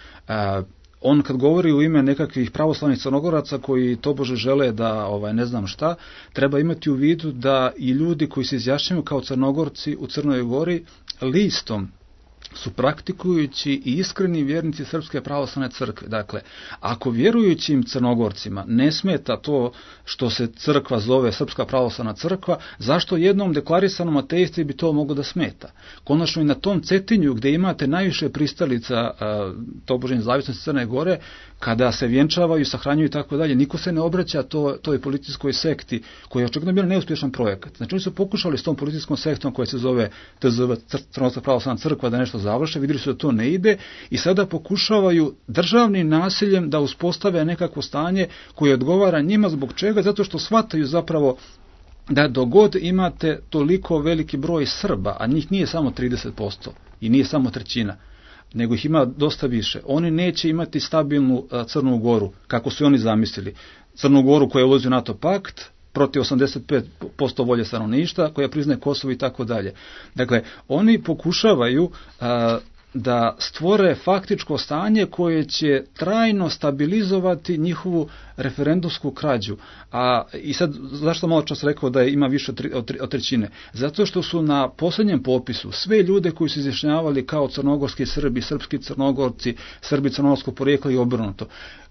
Speaker 7: On kad govori u ime nekakvih pravoslavnih Crnogoraca koji tobože žele da ovaj ne znam šta, treba imati u vidu da i ljudi koji se izjašnjavaju kao Crnogorci u Crnoj Gori listom su praktikujući i iskreni vjernici Srpske pravoslavne crkve. Dakle, ako vjerujućim Crnogorcima ne smeta to što se crkva zove Srpska pravoslavna crkva, zašto jednom deklarisanom ateisti bi to moglo da smeta? Konačno i na tom Cetinju gdje imate najviše pristalica tobožnje nezavisnosti Crne Gore, kada se vjenčavaju, sahranjuju i tako dalje, niko se ne obraća to, toj policijskoj sekti koja je očigledno bio neuspješan projekat. Znači oni su pokušali s tom policijskom sektom koja se zove T Z V, Crnogorska pravoslavna crkva, da nešto završe, vidjeli su da to ne ide i sada pokušavaju državnim nasiljem da uspostave nekakvo stanje koje odgovara njima. Zbog čega? Zato što shvataju zapravo da dogod imate toliko veliki broj Srba, a njih nije samo trideset posto i nije samo trećina, nego ih ima dosta više, oni neće imati stabilnu Crnu Goru, kako su oni zamislili. Crnu Goru koja ulazi u NATO pakt, protiv osamdeset pet posto volje stanovništva, koja priznaje Kosovo i tako dalje. Dakle, oni pokušavaju a, da stvore faktičko stanje koje će trajno stabilizovati njihovu referendumsku krađu. A, i sad, zašto malo čas rekao da je, ima više od, od trećine? Zato što su na posljednjem popisu sve ljude koji su izjašnjavali kao crnogorski Srbi, srpski Crnogorci, Srbi crnogorskog porijekla i obrnuto,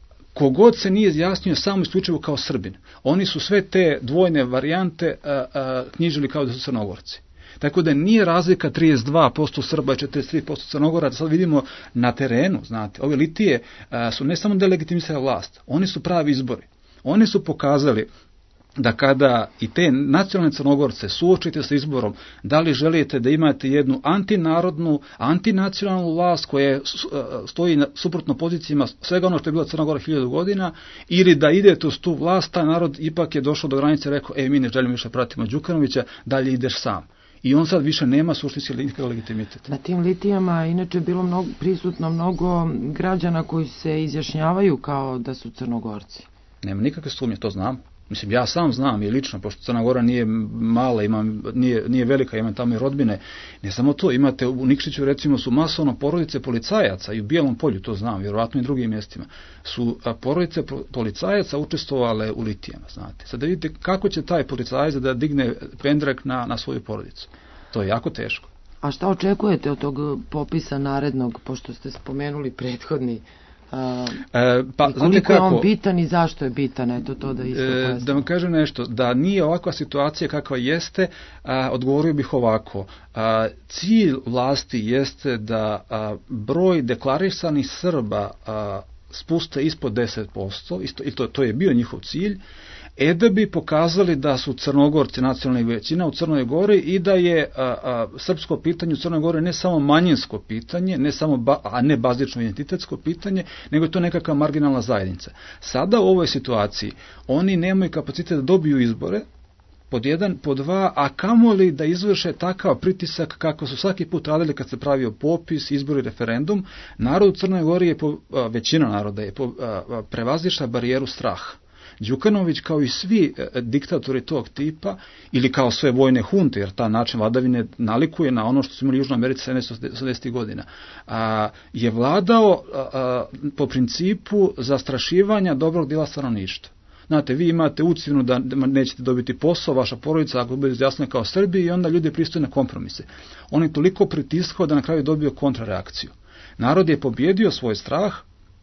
Speaker 7: kogod se nije izjasnio samo isključivo kao Srbin, oni su sve te dvojne varijante a, a, knjižili kao da su Crnogorci. Tako da nije razlika trideset dva posto Srba i četrdeset tri posto Crnogora, sad vidimo na terenu, znate, ove litije a, su ne samo delegitimisali vlast, oni su pravi izbori. Oni su pokazali da kada i te nacionalne Crnogorce suočite sa izborom, da li želite da imate jednu antinarodnu, antinacionalnu vlast koja stoji na suprotno pozicijama svega ono što je bila Crna Gora hiljadu godina, ili da idete uz tu vlast, taj narod ipak je došao do granice i rekao, e, mi ne želimo više pratimo Đukanovića, dalje ideš sam. I on sad više nema suštinski nikakav legitimitet.
Speaker 3: Na tim litijama inače bilo mnogo, prisutno mnogo građana koji se izjašnjavaju kao da su Crnogorci.
Speaker 7: Nema nikakve sumnje, to znam. Mislim, ja sam znam i lično, pošto Crna Gora nije mala, imam, nije, nije velika, imam tamo i rodbine. Ne samo to, imate u Nikšiću recimo su masovno porodice policajaca i u Bijelom Polju, to znam, vjerovatno i drugim mjestima, su porodice policajaca učestvovale u litijama, znate. Sad da vidite kako će taj policajac da digne pendrek na, na svoju porodicu. To je jako teško.
Speaker 3: A šta očekujete od tog popisa narednog, pošto ste spomenuli prethodni? Uh, e, pa, znate kako, je on bitan i zašto je bitan, eto to da isto
Speaker 7: e, da vam kažem nešto, da nije ovakva situacija kakva jeste, a, odgovorio bih ovako, a, cilj vlasti jeste da a, broj deklarisanih Srba a, spuste ispod deset posto, isto, i to, to je bio njihov cilj, e da bi pokazali da su Crnogorci nacionalna većina u Crnoj Gori i da je a, a, srpsko pitanje u Crnoj Gori ne samo manjinsko pitanje, ne samo ba, a ne bazično identitetsko pitanje, nego je to nekakva marginalna zajednica. Sada u ovoj situaciji oni nemaju kapacitet da dobiju izbore, pod jedan, pod dva, a kamoli da izvrše takav pritisak kako su svaki put radili kad se pravio popis, izbori, referendum. Narod u Crnoj Gori je, po, a, većina naroda je po, a, prevazišla barijeru straha. Đukanović kao i svi e, diktatori tog tipa ili kao sve vojne hunte, jer ta način vladavine nalikuje na ono što su imali u Južnoj Americi sedamdesetih godina, a, je vladao a, a, po principu zastrašivanja dobrog dijela stanovništva. Znate, vi imate ucjenu da nećete dobiti posao, vaša porodica ako bude izjasnjena kao Srbi i onda ljudi pristaju na kompromise. On je toliko pritiskao da na kraju dobio kontrareakciju. Narod je pobjedio svoj strah.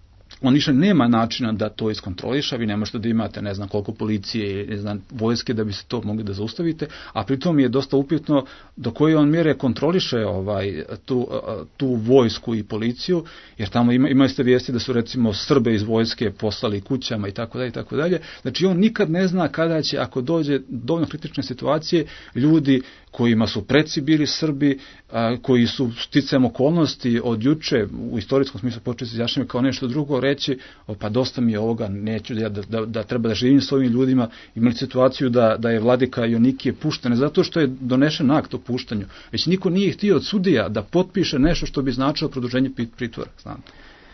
Speaker 7: On više nema načina da to iskontroliša, vi ne možete da imate ne znam koliko policije i ne znam vojske da bi se to mogli da zaustavite, a pritom je dosta upitno do koje on mjere kontroliše ovaj, tu, tu vojsku i policiju, jer tamo ima, imali ste vijesti da su recimo Srbe iz vojske poslali kućama i tako dalje i tako dalje. Znači on nikad ne zna kada će, ako dođe do kritične situacije, ljudi kojima su preci bili Srbi, a, koji su sticajem okolnosti od juče u istorijskom smislu počeli se izjašnjavati kao nešto drugo, reći, o, pa dosta mi je ovoga, neću da, da, da treba da živim s ovim ljudima. Imali situaciju da, da je vladika Jonikije pušten, ne zato što je donešen akt o puštanju, već niko nije htio od sudija da potpiše nešto što bi značilo produženje pritvora. Znate.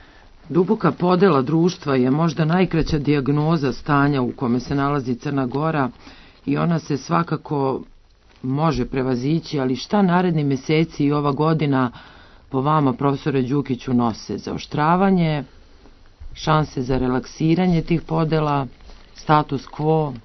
Speaker 3: Duboka podela društva je možda najkraća dijagnoza stanja u kome se nalazi Crna Gora i ona se svakako može prevazići, ali šta naredni meseci i ova godina po vama, profesore Đukiću, nose? Zaoštravanje, šanse za relaksiranje tih podela, status quo?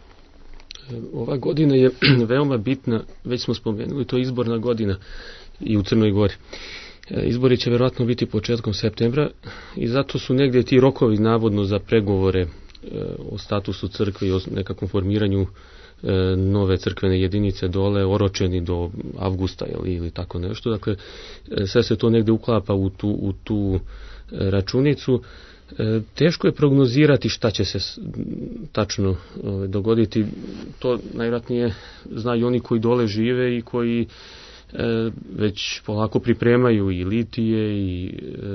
Speaker 4: Ova godina je veoma bitna, već smo spomenuli, to je izborna godina i u Crnoj Gori. Izbori će vjerojatno biti početkom septembra i zato su negdje ti rokovi navodno za pregovore o statusu crkve i o nekakvom formiranju nove crkvene jedinice dole oročeni do avgusta ili, ili tako nešto. Dakle, sve se to negdje uklapa u tu, u tu računicu. Teško je prognozirati šta će se tačno dogoditi. To najvjerojatnije znaju oni koji dole žive i koji već polako pripremaju i litije i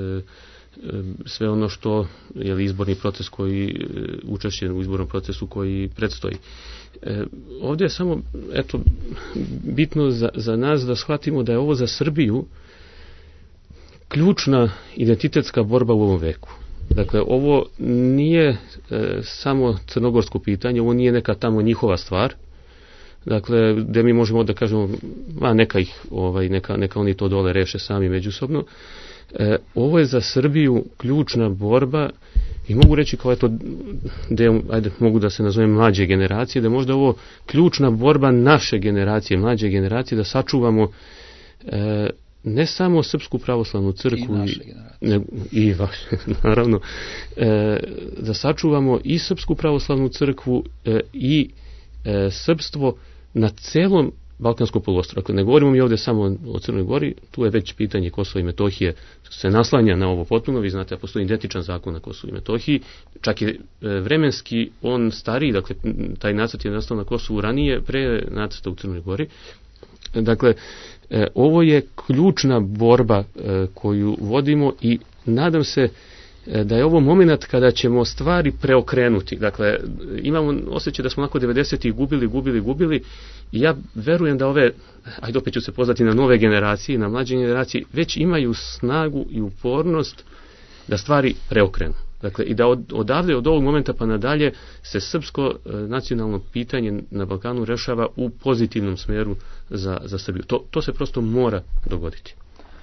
Speaker 4: sve ono što je izborni proces koji učešće u izbornom procesu koji predstoji. Ovdje je samo eto bitno za, za nas da shvatimo da je ovo za Srbiju ključna identitetska borba u ovom veku. Dakle, ovo nije e, samo crnogorsko pitanje, ovo nije neka tamo njihova stvar. Dakle, gdje mi možemo da kažemo, a neka ih, ovaj, neka, neka oni to dole reše sami međusobno. E, ovo je za Srbiju ključna borba i mogu reći kao eto, de, ajde, mogu da se nazovem mlađe generacije, da možda ovo ključna borba naše generacije, mlađe generacije, da sačuvamo e, ne samo Srpsku pravoslavnu crkvu i, ne, i vaše, naravno, e, da sačuvamo i Srpsku pravoslavnu crkvu e, i e, srpstvo na celom Balkanskom poluostrvu. Dakle, ne govorimo mi ovdje samo o Crnoj Gori, tu je već pitanje Kosova i Metohije se naslanja na ovo potpuno, vi znate da postoji identičan zakon na Kosovu i Metohiji, čak je vremenski on stariji, dakle taj nacrt je nastao na Kosovu ranije, pre nacrta u Crnoj Gori. Dakle, ovo je ključna borba koju vodimo i nadam se da je ovo moment kada ćemo stvari preokrenuti. Dakle, imamo osjećaj da smo onako devedesetih gubili, gubili, gubili i ja verujem da ove, ajde opet ću se pozvati na nove generacije, na mlađe generacije, već imaju snagu i upornost da stvari preokrenu. Dakle, i da od, odavde, od ovog momenta pa nadalje, se srpsko e, nacionalno pitanje na Balkanu rešava u pozitivnom smeru za, za Srbiju. To, to se prosto mora dogoditi.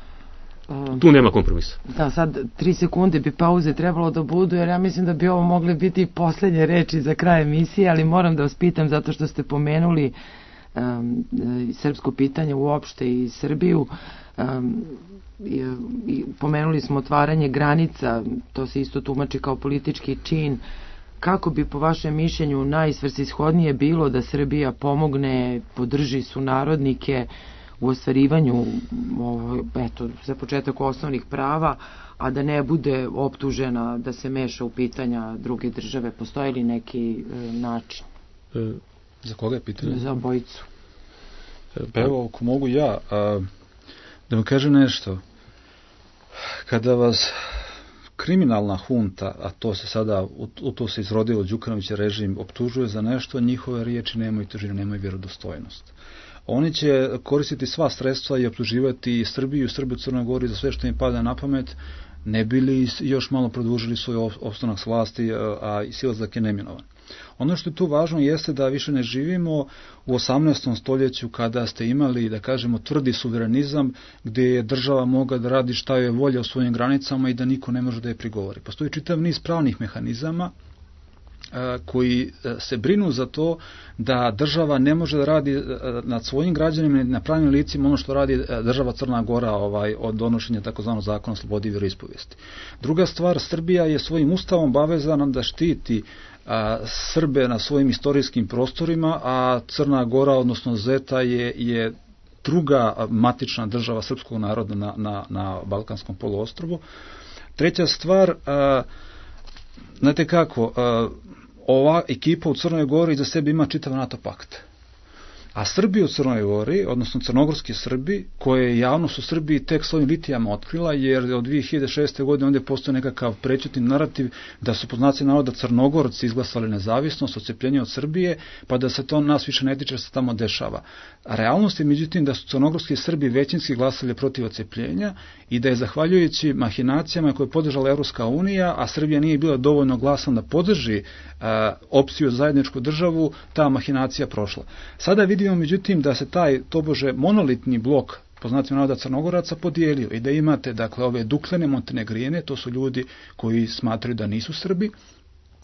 Speaker 4: Tu nema kompromisa.
Speaker 3: Da, sad tri sekunde bi pauze trebalo da budu, jer ja mislim da bi ovo mogle biti posljednje reči za kraj emisije, ali moram da vas pitam zato što ste pomenuli um, srpsko pitanje uopšte i Srbiju. Um, i, i pomenuli smo otvaranje granica, to se isto tumači kao politički čin. Kako bi po vašem mišljenju najsvrsishodnije bilo da Srbija pomogne, podrži sunarodnike u ostvarivanju eto, za početak osnovnih prava, a da ne bude optužena da se meša u pitanja druge države? Postoji li neki e, način?
Speaker 7: E, za koga je pitanje?
Speaker 3: Za obojicu.
Speaker 7: Pa evo, ako mogu ja, a, da vam kažem nešto. Kada vas kriminalna hunta, a to se sada, u, u to se izrodio Đukanovića režim, optužuje za nešto, njihove riječi nemaju težinu, nemaju vjerodostojnost. Oni će koristiti sva sredstva i optuživati Srbiju i Srbiju Crnoj Gori za sve što im pada na pamet, ne bili još malo produžili svoj opstanak s vlasti, a i silazak je neminovan. Ono što je tu važno jeste da više ne živimo u osamnaestom stoljeću kada ste imali, da kažemo, tvrdi suverenizam gdje je država mogla da radi šta je volja u svojim granicama i da niko ne može da je prigovori. Postoji čitav niz pravnih mehanizama koji se brinu za to da država ne može da radi nad svojim građanima, na pravnim licima ono što radi država Crna Gora ovaj, od donošenja takozvanog zakona o slobodi vjeroispovijesti. Druga stvar, Srbija je svojim ustavom obavezana da štiti a, Srbe na svojim istorijskim prostorima, a Crna Gora, odnosno Zeta, je, je druga matična država srpskog naroda na, na, na Balkanskom poluostrvu. Treća stvar, a, znate kako, a, ova ekipa u Crnoj Gori za sebe ima čitav NATO pakt. A Srbi u Crnoj Gori, odnosno crnogorski Srbi, koje javnost u Srbiji tek s ovim litijama otkrila, jer od dvije hiljade šeste. godine ondje postoji nekakav prečutni narativ da su po znaci naroda Crnogorci izglasali nezavisnost, odcepljenje od Srbije, pa da se to nas više ne tiče, se tamo dešava. A realnost je međutim da su crnogorski Srbi većinski glasali protiv odcepljenja i da je zahvaljujući mahinacijama koje je podržala Evropska unija, a Srbija nije bila dovoljno glasna da podrži a, opciju za zajedničku državu, ta mahinacija prošla. Sada vidimo međutim da se taj tobože monolitni blok po znacima navoda Crnogoraca podijelio i da imate dakle ove duklene Montenegrijene, to su ljudi koji smatraju da nisu Srbi,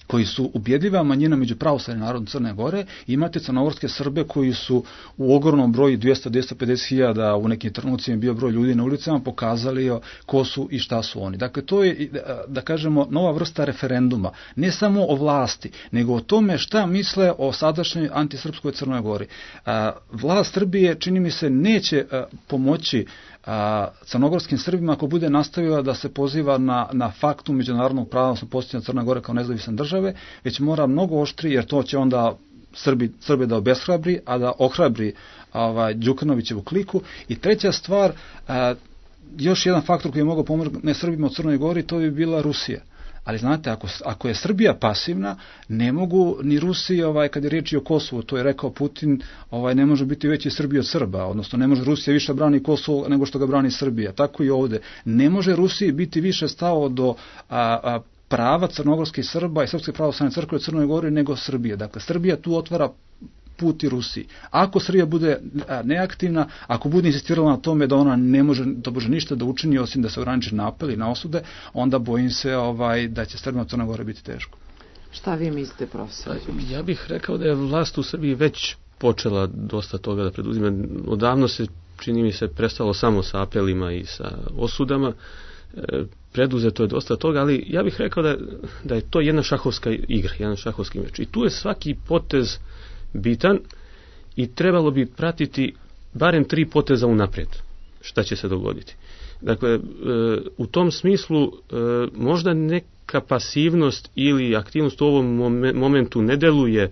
Speaker 7: koji su ubjedljiva manjina među pravoslavnim narodom Crne Gore, imate crnogorske Srbe koji su u ogromnom broju dvjesto do dvjesto pedeset hiljada, u nekim trenucima bio broj ljudi na ulicama, pokazali ko su i šta su oni. Dakle, to je, da kažemo, nova vrsta referenduma, ne samo o vlasti, nego o tome šta misle o sadašnjoj antisrpskoj Crnoj Gori. Vlast Srbije, čini mi se, neće pomoći a, crnogorskim Srbima ako bude nastavila da se poziva na, na faktu međunarodnog prava, odnosno postojanja Crne Gore kao nezavisne države, već mora mnogo oštrije, jer to će onda Srbi, Srbe da obeshrabri, a da ohrabri ovaj, Đukanovićevu kliku. I treća stvar, a, još jedan faktor koji je mogao pomoći Srbima u Crnoj Gori, to bi bila Rusija. Ali znate, ako, ako je Srbija pasivna, ne mogu ni Rusi, ovaj, kad je riječ o Kosovu, to je rekao Putin, ovaj, ne može biti veći Srbi od Srba, odnosno ne može Rusija više brani Kosovo nego što ga brani Srbija. Tako i ovde. Ne može Rusiji biti više stao do a, a, prava crnogorskih Srba i Srpske pravoslavne crkve u Crnoj Gori nego Srbije. Dakle, Srbija tu otvara put i Rusiji. Ako Srbija bude neaktivna, ako bude insistirala na tome da ona ne može, da može ništa da učini osim da se ograniči na apel i na osude, onda bojim se ovaj, da će Srbima Crna Gora biti teško.
Speaker 3: Šta vi mislite, profesor?
Speaker 4: Ja bih rekao da je vlast u Srbiji već počela dosta toga da preduzima. Odavno se, čini mi se, prestalo samo sa apelima i sa osudama. Preduzeto je dosta toga, ali ja bih rekao da, da je to jedna šahovska igra, jedan šahovski meč. I tu je svaki potez bitan i trebalo bi pratiti barem tri poteza unaprijed šta će se dogoditi. Dakle, u tom smislu možda neka pasivnost ili aktivnost u ovom momentu ne deluje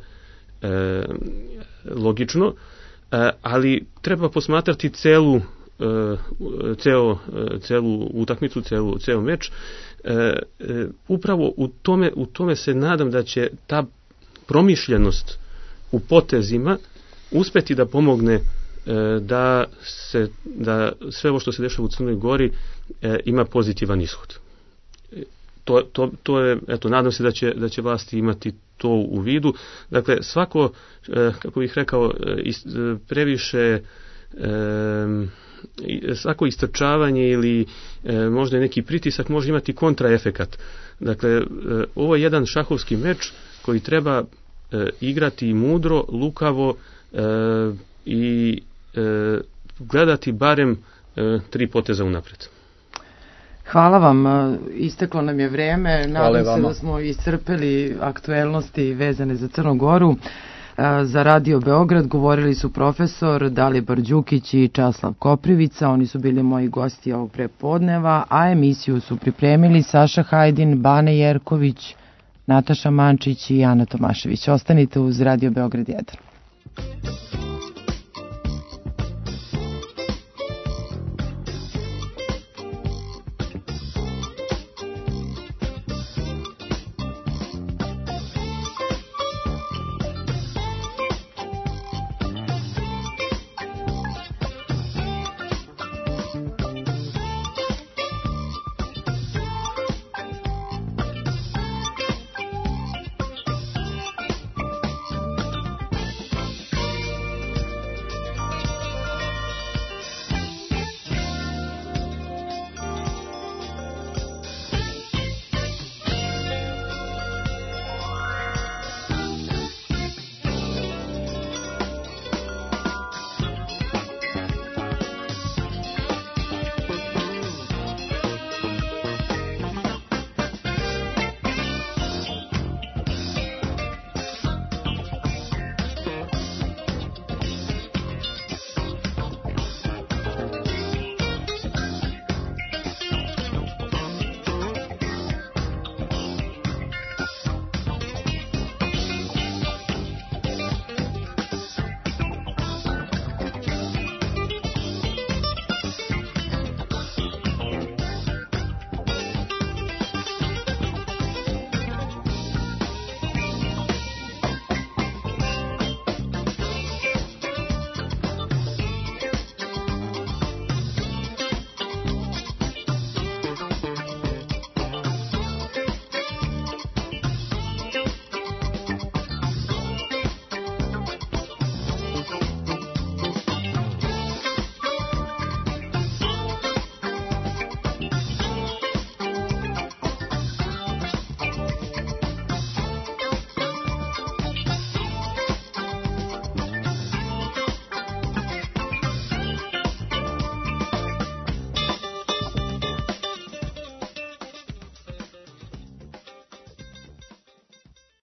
Speaker 4: logično, ali treba posmatrati celu ceo, celu utakmicu, celu, ceo meč. Upravo u tome, u tome se nadam da će ta promišljenost u potezima uspeti da pomogne e, da se da sve ovo što se dešava u Crnoj Gori e, ima pozitivan ishod. To, to, to je, eto, nadam se da će, da će vlasti imati to u vidu. Dakle, svako, e, kako bih rekao, is, previše e, svako istrčavanje ili e, možda neki pritisak može imati kontraefekat. Dakle, e, ovo je jedan šahovski meč koji treba E, igrati mudro, lukavo e, i e, gledati barem e, tri poteza unaprijed.
Speaker 3: Hvala vam, isteklo nam je vreme, nadam se da smo iscrpeli aktuelnosti vezane za Crnu Goru. Za Radio Beograd govorili su profesor Dalibor Đukić i Časlav Koprivica, oni su bili moji gosti ovog prepodneva, a emisiju su pripremili Saša Hajdin, Bane Jerković, Nataša Mančić i Ana Tomašević. Ostanite uz Radio Beograd jedan.